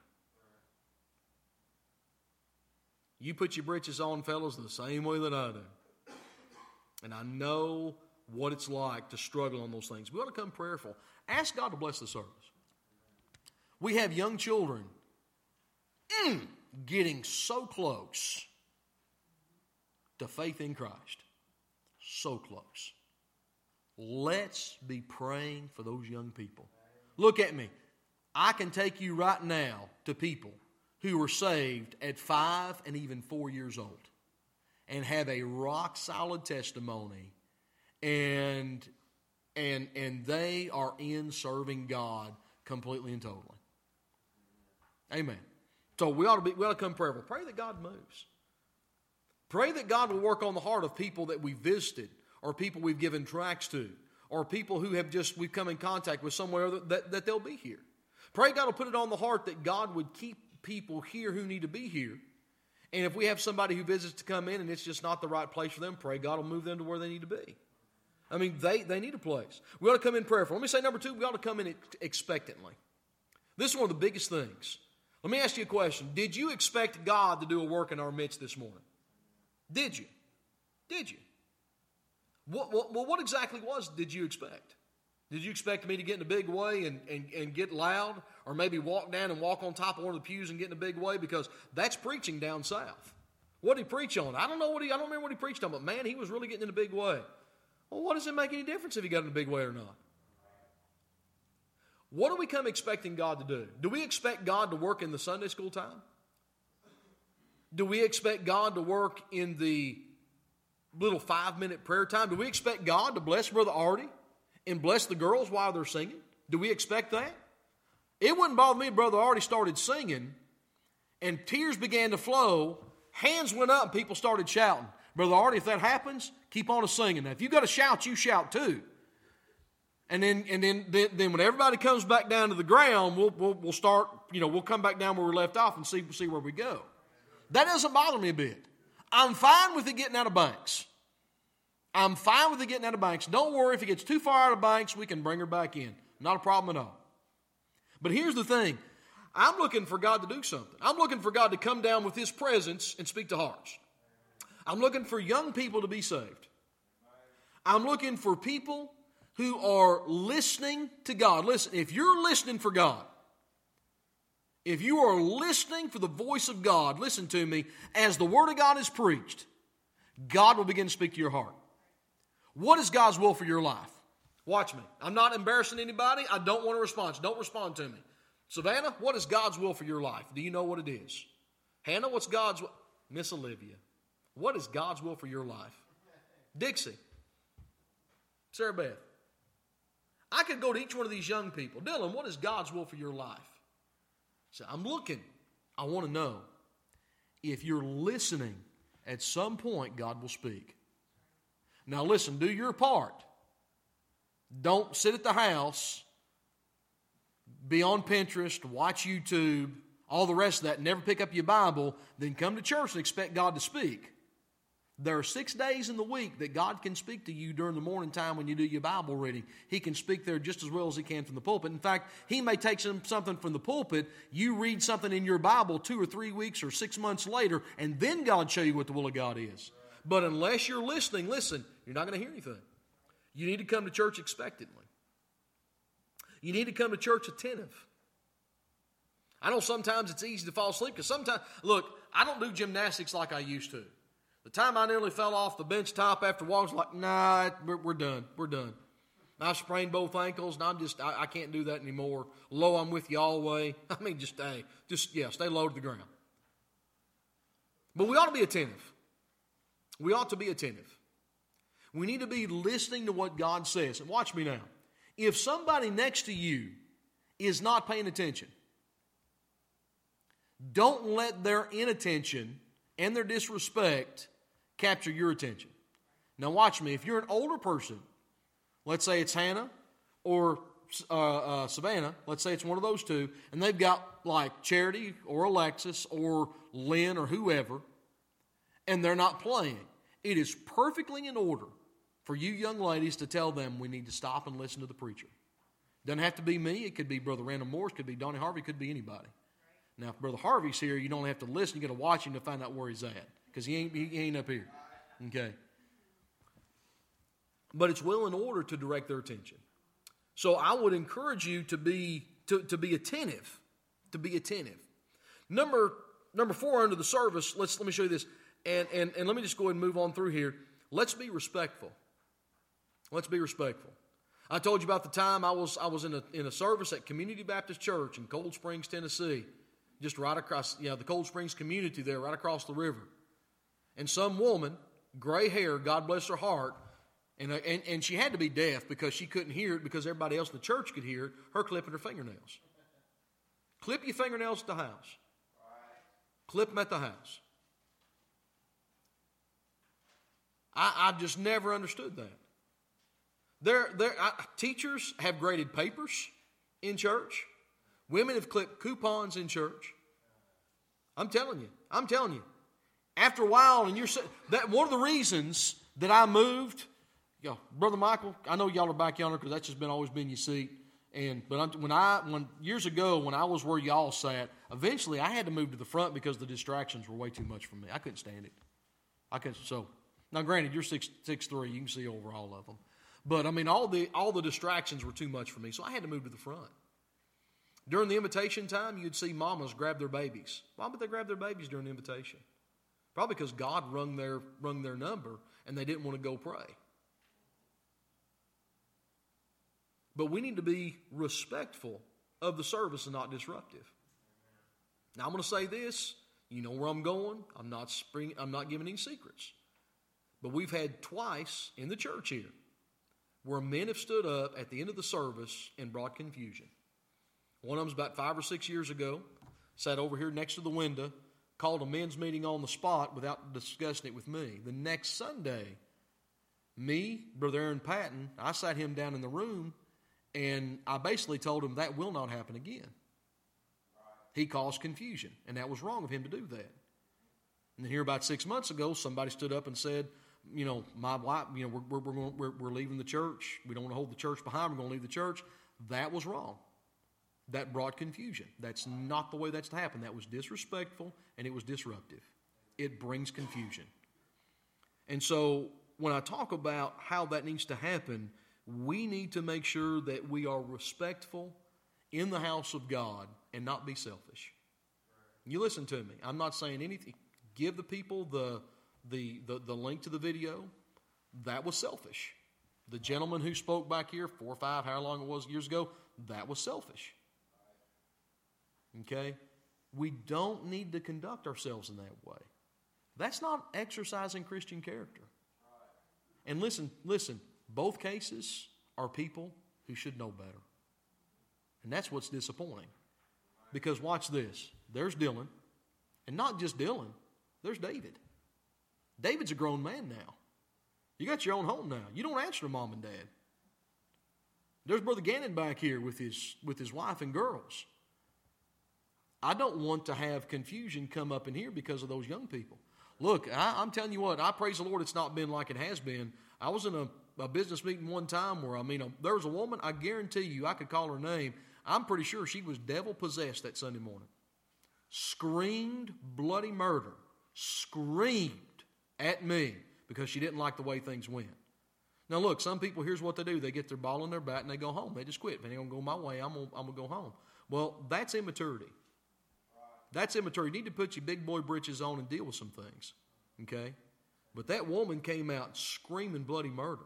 You put your britches on, fellas, the same way that I do. And I know what it's like to struggle on those things. We ought to come prayerful. Ask God to bless the service. We have young children Mm, getting so close to faith in Christ. So close. Let's be praying for those young people. Look at me. I can take you right now to people who were saved at five and even four years old and have a rock-solid testimony, and, and, and they are in serving God completely and totally. Amen. So we ought to be, we ought to come prayerful. Pray that God moves. Pray that God will work on the heart of people that we visited, or people we've given tracts to, or people who have just, we've come in contact with somewhere that, that, that they'll be here. Pray God will put it on the heart that God would keep people here who need to be here. And if we have somebody who visits to come in and it's just not the right place for them, pray God will move them to where they need to be. I mean, they, they need a place. We ought to come in prayerful. Let me say number two, we ought to come in expectantly. This is one of the biggest things. Let me ask you a question. Did you expect God to do a work in our midst this morning? Did you? Did you? What, what, well, what exactly was did you expect? Did you expect me to get in a big way and, and, and get loud? Or maybe walk down and walk on top of one of the pews and get in a big way? Because that's preaching down south. What did he preach on? I don't know what he, I don't remember what he preached on, but man, he was really getting in a big way. Well, what does it make any difference if he got in a big way or not? What do we come expecting God to do? Do we expect God to work in the Sunday school time? Do we expect God to work in the little five-minute prayer time? Do we expect God to bless Brother Artie and bless the girls while they're singing? Do we expect that? It wouldn't bother me if Brother Artie started singing and tears began to flow, hands went up, and people started shouting. Brother Artie, if that happens, keep on singing. Now, if you got to shout, you shout too. And then, and then, then, then when everybody comes back down to the ground, we'll, we'll, we'll start, you know, we'll come back down where we left off and see, see where we go. That doesn't bother me a bit. I'm fine with it getting out of Banks. I'm fine with it getting out of Banks. Don't worry, if it gets too far out of Banks, we can bring her back in. Not a problem at all. But here's the thing. I'm looking for God to do something. I'm looking for God to come down with His presence and speak to hearts. I'm looking for young people to be saved. I'm looking for people who are listening to God. Listen, if you're listening for God, if you are listening for the voice of God, listen to me, as the Word of God is preached, God will begin to speak to your heart. What is God's will for your life? Watch me. I'm not embarrassing anybody. I don't want a response. Don't respond to me. Savannah, what is God's will for your life? Do you know what it is? Hannah, what's God's will? Miss Olivia, what is God's will for your life? Dixie, Sarah Beth. I could go to each one of these young people. Dylan, what is God's will for your life? So I'm looking. I want to know. If you're listening, at some point God will speak. Now listen, do your part. Don't sit at the house, be on Pinterest, watch YouTube, all the rest of that, never pick up your Bible, then come to church and expect God to speak. There are six days in the week that God can speak to you during the morning time when you do your Bible reading. He can speak there just as well as He can from the pulpit. In fact, He may take some, something from the pulpit, you read something in your Bible two or three weeks or six months later, and then God show you what the will of God is. But unless you're listening, listen, you're not going to hear anything. You need to come to church expectantly. You need to come to church attentive. I know sometimes it's easy to fall asleep because sometimes, look, I don't do gymnastics like I used to. The time I nearly fell off the bench top after walking, was like, nah, we're, we're done. We're done. I sprained both ankles, and I'm just, I, I can't do that anymore. Lo, I'm with you all the way. I mean, just stay, just, yeah, stay low to the ground. But we ought to be attentive. We ought to be attentive. We need to be listening to what God says. And watch me now. If somebody next to you is not paying attention, don't let their inattention and their disrespect capture your attention. Now watch me. If you're an older person, let's say it's Hannah or uh, uh, Savannah, let's say it's one of those two, and they've got like Charity or Alexis or Lynn or whoever, and they're not playing, it is perfectly in order for you young ladies to tell them we need to stop and listen to the preacher. Doesn't have to be me. It could be Brother Randall Morris. It could be Donnie Harvey. It could be anybody. Now, if Brother Harvey's here, you don't have to listen. You got to watch him to find out where he's at because he ain't, he ain't up here. Okay? But it's well in order to direct their attention. So I would encourage you to be to, to be attentive. To be attentive. Number number four under the service, let's let me show you this. And, and, and let me just go ahead and move on through here. Let's be respectful. Let's be respectful. I told you about the time I was I was in a in a service at Community Baptist Church in Cold Springs, Tennessee. just right across, you know, the Cold Springs community there, right across the river. And some woman, gray hair, God bless her heart, and, uh, and, and she had to be deaf because she couldn't hear it because everybody else in the church could hear it, her clipping her fingernails. Clip your fingernails at the house. Clip them at the house. I, I just never understood that. There, there, I, teachers have graded papers in church. Women have clipped coupons in church. I'm telling you. I'm telling you. After a while, and you're that one of the reasons that I moved, you know, Brother Michael, I know y'all are back yonder because that's just been always been your seat. And but I'm, when I when years ago when I was where y'all sat, eventually I had to move to the front because the distractions were way too much for me. I couldn't stand it. I couldn't. So now, granted, you're six six three, you can see over all of them. But I mean, all the all the distractions were too much for me, so I had to move to the front. During the invitation time, you'd see mamas grab their babies. Why would they grab their babies during the invitation? Probably because God rung their rung their number and they didn't want to go pray. But we need to be respectful of the service and not disruptive. Now I'm going to say this. You know where I'm going. I'm not spring, I'm not giving any secrets. But we've had twice in the church here where men have stood up at the end of the service and brought confusion. One of them's about five or six years ago. Sat over here next to the window. Called a men's meeting on the spot without discussing it with me. The next Sunday, me, Brother Aaron Patton, I sat him down in the room. And I basically told him that will not happen again. He caused confusion, and that was wrong of him to do that. And then here about six months ago, somebody stood up and said, you know, my wife, you know, we're, we're, we're, we're leaving the church. We don't want to hold the church behind. We're going to leave the church. That was wrong. That brought confusion. That's not the way that's to happen. That was disrespectful, and it was disruptive. It brings confusion. And so when I talk about how that needs to happen, we need to make sure that we are respectful in the house of God and not be selfish. You listen to me. I'm not saying anything. Give the people the, the, the, the link to the video. That was selfish. The gentleman who spoke back here four or five, however long it was years ago, that was selfish. Okay? We don't need to conduct ourselves in that way. That's not exercising Christian character. And listen, listen. Both cases are people who should know better. And that's what's disappointing. Because watch this. There's Dylan. And not just Dylan. There's David. David's a grown man now. You got your own home now. You don't answer to mom and dad. There's Brother Gannon back here with his, with his wife and girls. I don't want to have confusion come up in here because of those young people. Look, I, I'm telling you what, I praise the Lord it's not been like it has been. I was in a a business meeting one time where, I mean, a, there was a woman, I guarantee you, I could call her name. I'm pretty sure she was devil-possessed that Sunday morning. Screamed bloody murder. Screamed at me because she didn't like the way things went. Now, look, some people, here's what they do. They get their ball in their bat and they go home. They just quit. If it ain't going to go my way, I'm going I'm to go home. Well, that's immaturity. That's immaturity. You need to put your big boy britches on and deal with some things. Okay? But that woman came out screaming bloody murder.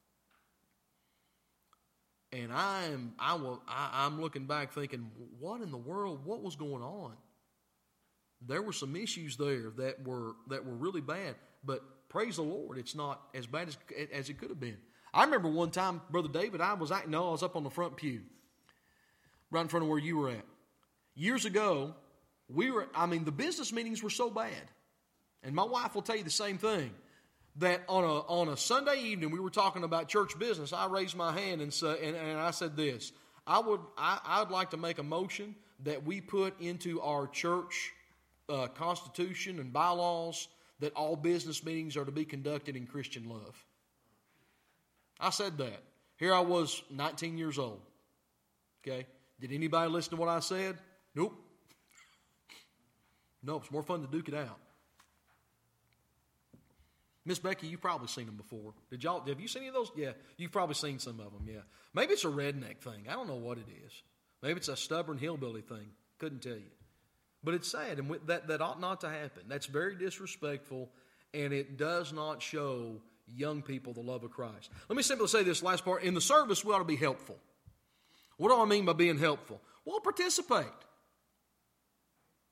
And I am, I will, I, I'm looking back thinking, what in the world? What was going on? There were some issues there that were that were really bad. But praise the Lord, it's not as bad as as it could have been. I remember one time, Brother David, I was no, I was up on the front pew, right in front of where you were at. Years ago, we were. I mean, the business meetings were so bad, and my wife will tell you the same thing. That on a on a Sunday evening we were talking about church business. I raised my hand and said, and, and I said this: I would I I would like to make a motion that we put into our church uh, constitution and bylaws that all business meetings are to be conducted in Christian love. I said that. Here I was, nineteen years old. Okay, did anybody listen to what I said? Nope. No, it's more fun to duke it out. Miss Becky, you've probably seen them before. Did y'all? Have you seen any of those? Yeah, you've probably seen some of them, yeah. Maybe it's a redneck thing. I don't know what it is. Maybe it's a stubborn hillbilly thing. Couldn't tell you. But it's sad, and that, that ought not to happen. That's very disrespectful, and it does not show young people the love of Christ. Let me simply say this last part. In the service, we ought to be helpful. What do I mean by being helpful? Well, participate.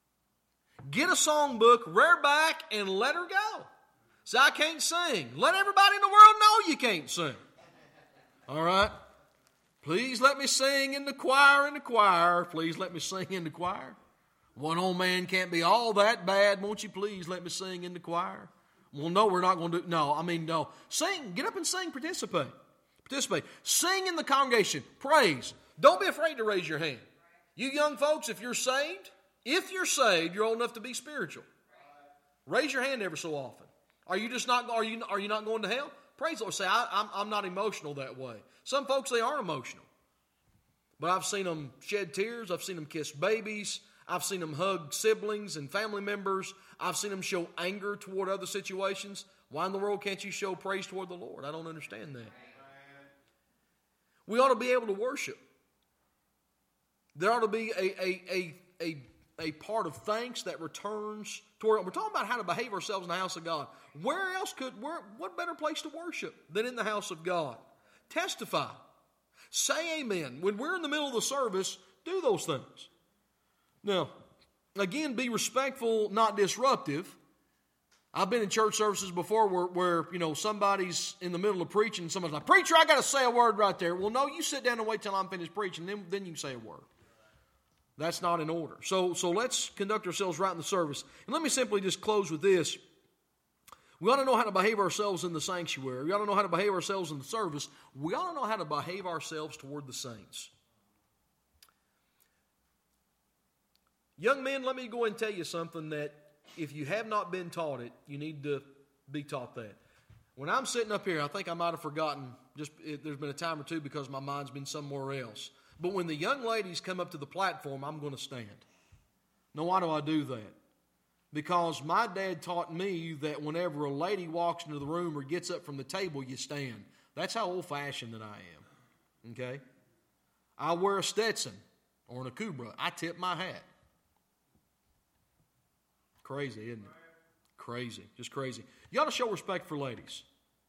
Get a songbook, rear back, and let her go. Say, I can't sing. Let everybody in the world know you can't sing. All right? Please let me sing in the choir, in the choir. Please let me sing in the choir. One old man can't be all that bad. Won't you please let me sing in the choir? Well, no, we're not going to do, no, I mean, no. Sing, get up and sing, participate. Participate. Sing in the congregation. Praise. Don't be afraid to raise your hand. You young folks, if you're saved, if you're saved, you're old enough to be spiritual. Raise your hand every so often. Are you just not, are you, are you not going to hell? Praise the Lord. Say, I, I'm, I'm not emotional that way. Some folks, they are emotional. But I've seen them shed tears. I've seen them kiss babies. I've seen them hug siblings and family members. I've seen them show anger toward other situations. Why in the world can't you show praise toward the Lord? I don't understand that. We ought to be able to worship. There ought to be a, a, a, a, a part of thanks that returns toward. We're talking about how to behave ourselves in the house of God. Where else could, where, what better place to worship than in the house of God? Testify. Say amen. When we're in the middle of the service, do those things. Now, again, be respectful, not disruptive. I've been in church services before where, where, you know, somebody's in the middle of preaching and somebody's like, preacher, I got to say a word right there. Well, no, you sit down and wait till I'm finished preaching, then, then you can say a word. That's not in order. So, so let's conduct ourselves right in the service. And let me simply just close with this. We ought to know how to behave ourselves in the sanctuary. We ought to know how to behave ourselves in the service. We ought to know how to behave ourselves toward the saints. Young men, let me go and tell you something that if you have not been taught it, you need to be taught that. When I'm sitting up here, I think I might have forgotten, just it, there's been a time or two because my mind's been somewhere else. But when the young ladies come up to the platform, I'm going to stand. Now, why do I do that? Because my dad taught me that whenever a lady walks into the room or gets up from the table, you stand. That's how old-fashioned that I am. Okay? I wear a Stetson or an Akubra. I tip my hat. Crazy, isn't it? Crazy. Just crazy. You ought to show respect for ladies.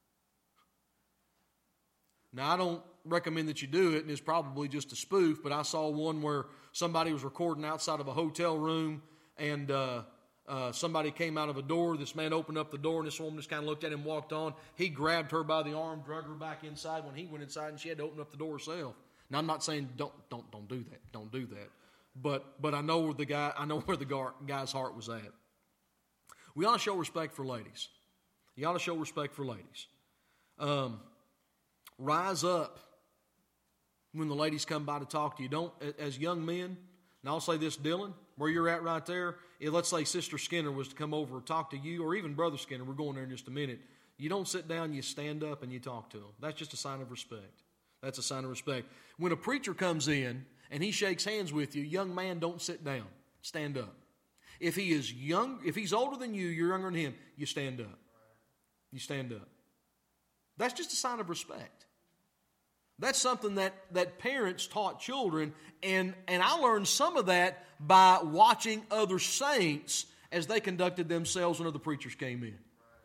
Now, I don't recommend that you do it, and it's probably just a spoof, but I saw one where somebody was recording outside of a hotel room, and uh, uh, somebody came out of a door. This man opened up the door, and this woman just kind of looked at him and walked on. He grabbed her by the arm, drug her back inside when he went inside, and she had to open up the door herself. Now, I'm not saying don't don't don't do that. Don't do that. But but I know where the guy I know where the guy's heart was at. We ought to show respect for ladies. You ought to show respect for ladies. Um, rise up when the ladies come by to talk to you. Don't, as young men, and I'll say this, Dylan, where you're at right there, if let's say Sister Skinner was to come over and talk to you, or even Brother Skinner, we're going there in just a minute. You don't sit down, you stand up and you talk to them. That's just a sign of respect. That's a sign of respect. When a preacher comes in and he shakes hands with you, young man, don't sit down. Stand up. If he is young, if he's older than you, you're younger than him, you stand up. You stand up. That's just a sign of respect. That's something that, that parents taught children, and, and I learned some of that by watching other saints as they conducted themselves when other preachers came in.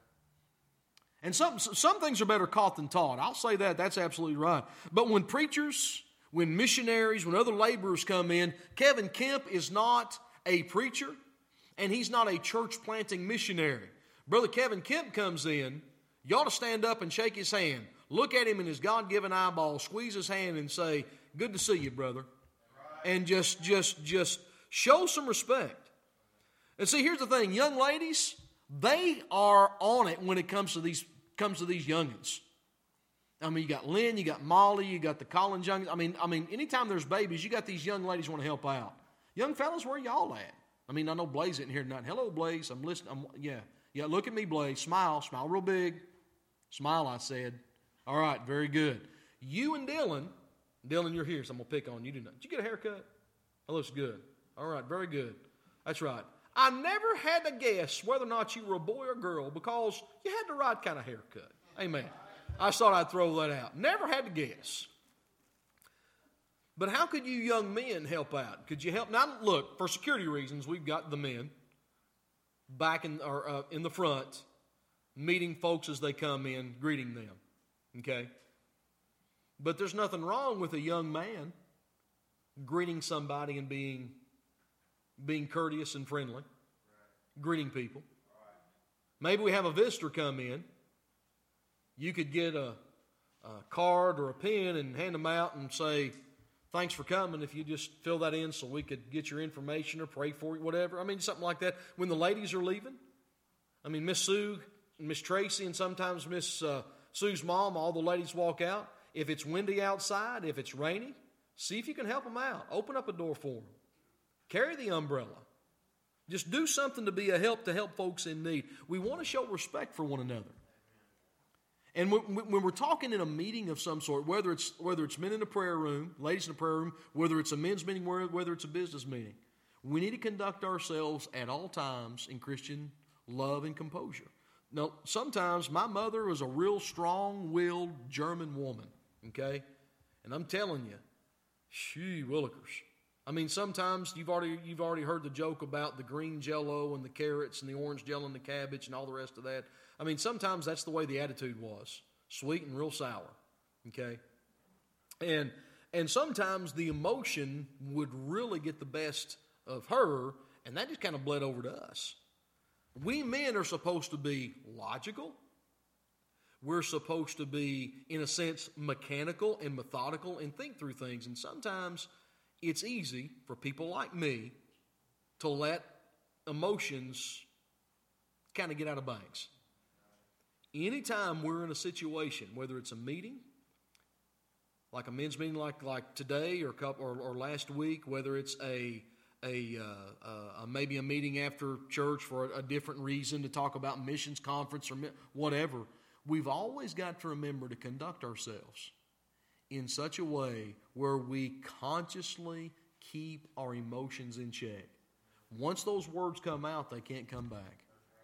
And some, some things are better caught than taught. I'll say that. That's absolutely right. But when preachers, when missionaries, when other laborers come in, Kevin Kemp is not a preacher, and he's not a church-planting missionary. Brother Kevin Kemp comes in, you ought to stand up and shake his hand. Look at him in his God-given eyeball, squeeze his hand and say, good to see you, brother. Right. And just, just, just show some respect. And see, here's the thing. Young ladies, they are on it when it comes to these, comes to these youngins. I mean, you got Lynn, you got Molly, you got the Collins youngins. I mean, I mean, anytime there's babies, you got these young ladies want to help out. Young fellas, where y'all at? I mean, I know Blaze isn't here tonight. Hello, Blaze. I'm listening. I'm, yeah. Yeah, look at me, Blaze. Smile. Smile real big. Smile, I said. All right, very good. You and Dylan, Dylan, you're here, so I'm going to pick on you tonight. Did you get a haircut? That looks good. All right, very good. That's right. I never had to guess whether or not you were a boy or girl because you had the right kind of haircut. Amen. I just thought I'd throw that out. Never had to guess. But how could you young men help out? Could you help? Now, look, for security reasons, we've got the men back in, or, uh, in the front, meeting folks as they come in, greeting them. Okay? But there's nothing wrong with a young man greeting somebody and being, being courteous and friendly. greeting people. Maybe we have a visitor come in. You could get a, a card or a pen and hand them out and say, thanks for coming, if you just fill that in so we could get your information or pray for you, whatever. I mean, something like that. When the ladies are leaving, I mean, Miss Sue and Miss Tracy and sometimes Miss uh, Sue's mom, all the ladies walk out. If it's windy outside, if it's rainy, see if you can help them out. Open up a door for them. Carry the umbrella. Just do something to be a help to help folks in need. We want to show respect for one another. And when we're talking in a meeting of some sort, whether it's whether it's men in a prayer room, ladies in a prayer room, whether it's a men's meeting, whether it's a business meeting, we need to conduct ourselves at all times in Christian love and composure. Now, sometimes my mother was a real strong-willed German woman, okay? And I'm telling you, she willikers. I mean, sometimes you've already you've already heard the joke about the green Jell-O and the carrots and the orange Jell-O and the cabbage and all the rest of that. I mean, sometimes that's the way the attitude was, sweet and real sour, okay? And and sometimes the emotion would really get the best of her, and that just kind of bled over to us. We men are supposed to be logical. We're supposed to be, in a sense, mechanical and methodical and think through things. And sometimes it's easy for people like me to let emotions kind of get out of banks. Anytime we're in a situation, whether it's a meeting, like a men's meeting like, like today or, couple, or or last week, whether it's a a, uh, uh, maybe a meeting after church for a, a different reason to talk about missions conference or whatever, we've always got to remember to conduct ourselves in such a way where we consciously keep our emotions in check. Once those words come out, they can't come back.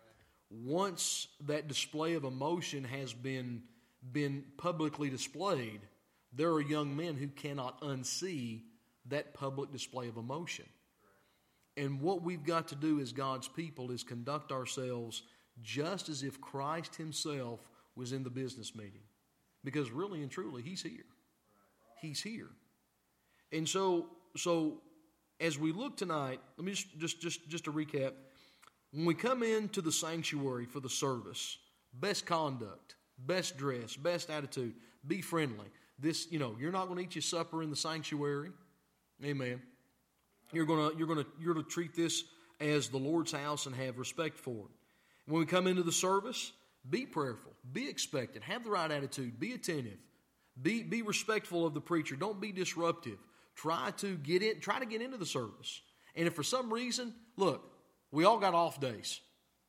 Once that display of emotion has been, been publicly displayed, there are young men who cannot unsee that public display of emotion. And what we've got to do as God's people is conduct ourselves just as if Christ himself was in the business meeting. Because really and truly, he's here. He's here. And so, so as we look tonight, let me just, just, just, just to recap. When we come into the sanctuary for the service, best conduct, best dress, best attitude, be friendly. This, you know, you're not going to eat your supper in the sanctuary. Amen. You're going to, you're going to, you're going to treat this as the Lord's house and have respect for it. When we come into the service, be prayerful, be expectant, have the right attitude, be attentive, be, be respectful of the preacher. Don't be disruptive. Try to get in, try to get into the service. And if for some reason, look, we all got off days.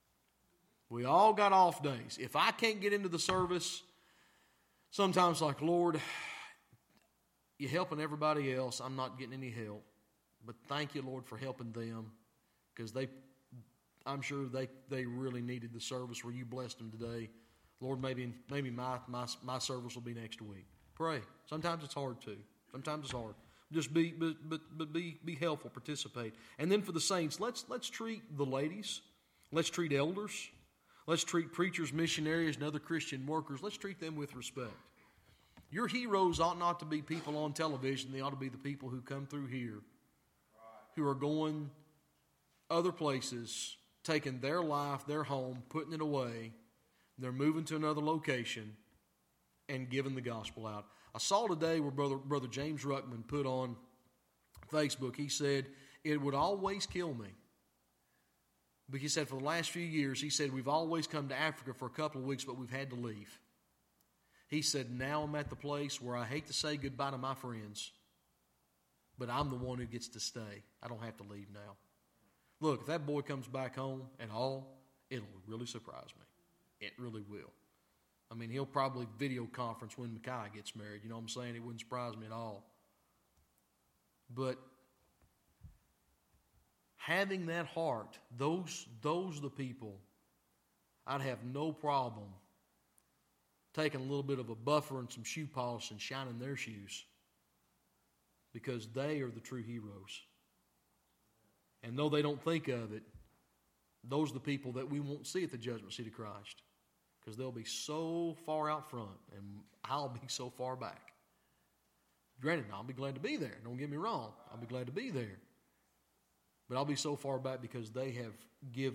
We all got off days. If I can't get into the service, sometimes like, Lord, you're helping everybody else. I'm not getting any help. But thank you, Lord, for helping them. Because they, I'm sure they, they really needed the service where you blessed them today. Lord, maybe maybe my, my, my service will be next week. Pray. Sometimes it's hard too. Sometimes it's hard. Just be, but, but, but be, be helpful, participate. And then for the saints, let's, let's treat the ladies. Let's treat elders. Let's treat preachers, missionaries, and other Christian workers. Let's treat them with respect. Your heroes ought not to be people on television. They ought to be the people who come through here, who are going other places, taking their life, their home, putting it away. They're moving to another location and giving the gospel out. I saw today where Brother, Brother James Ruckman put on Facebook, he said, it would always kill me. But he said for the last few years, he said, we've always come to Africa for a couple of weeks, but we've had to leave. He said, now I'm at the place where I hate to say goodbye to my friends, but I'm the one who gets to stay. I don't have to leave now. Look, if that boy comes back home at all, it'll really surprise me. It really will. I mean, he'll probably video conference when Micaiah gets married. You know what I'm saying? It wouldn't surprise me at all. But having that heart, those, those are the people I'd have no problem taking a little bit of a buffer and some shoe polish and shining their shoes, because they are the true heroes. And though they don't think of it, those are the people that we won't see at the judgment seat of Christ, because they'll be so far out front and I'll be so far back. Granted, I'll be glad to be there. Don't get me wrong. I'll be glad to be there. But I'll be so far back because they have given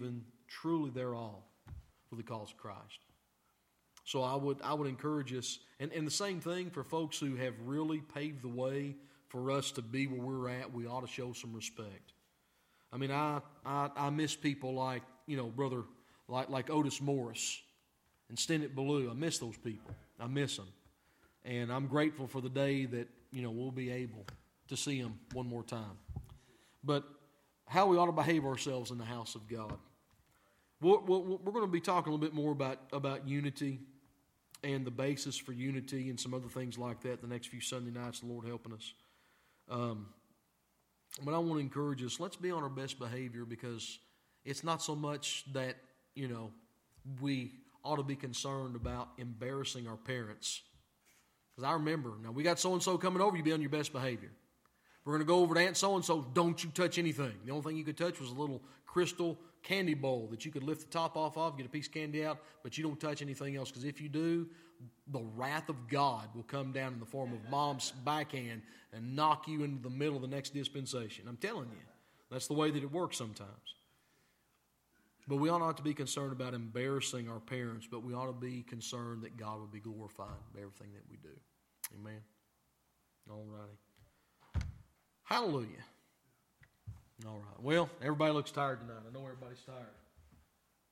truly their all for the cause of Christ. So I would I would encourage us, and, and the same thing for folks who have really paved the way for us to be where we're at. We ought to show some respect. I mean, I I, I miss people like, you know, brother, like like Otis Morris and Stennett Ballou. I miss those people. I miss them. And I'm grateful for the day that, you know, we'll be able to see them one more time. But how we ought to behave ourselves in the house of God. We're, we're, we're going to be talking a little bit more about, about unity and the basis for unity and some other things like that the next few Sunday nights, the Lord helping us. Um, but I want to encourage us, let's be on our best behavior, because it's not so much that, you know, we ought to be concerned about embarrassing our parents. Because I remember, now we got so-and-so coming over, you be on your best behavior. We're going to go over to Aunt so-and-so, don't you touch anything. The only thing you could touch was a little crystal candy bowl that you could lift the top off of, get a piece of candy out, but you don't touch anything else, because if you do, the wrath of God will come down in the form of Mom's backhand and knock you into the middle of the next dispensation. I'm telling you, that's the way that it works sometimes. But we ought not to be concerned about embarrassing our parents, but we ought to be concerned that God will be glorified by everything that we do. Amen. All righty. Hallelujah. All right. Well, everybody looks tired tonight. I know everybody's tired.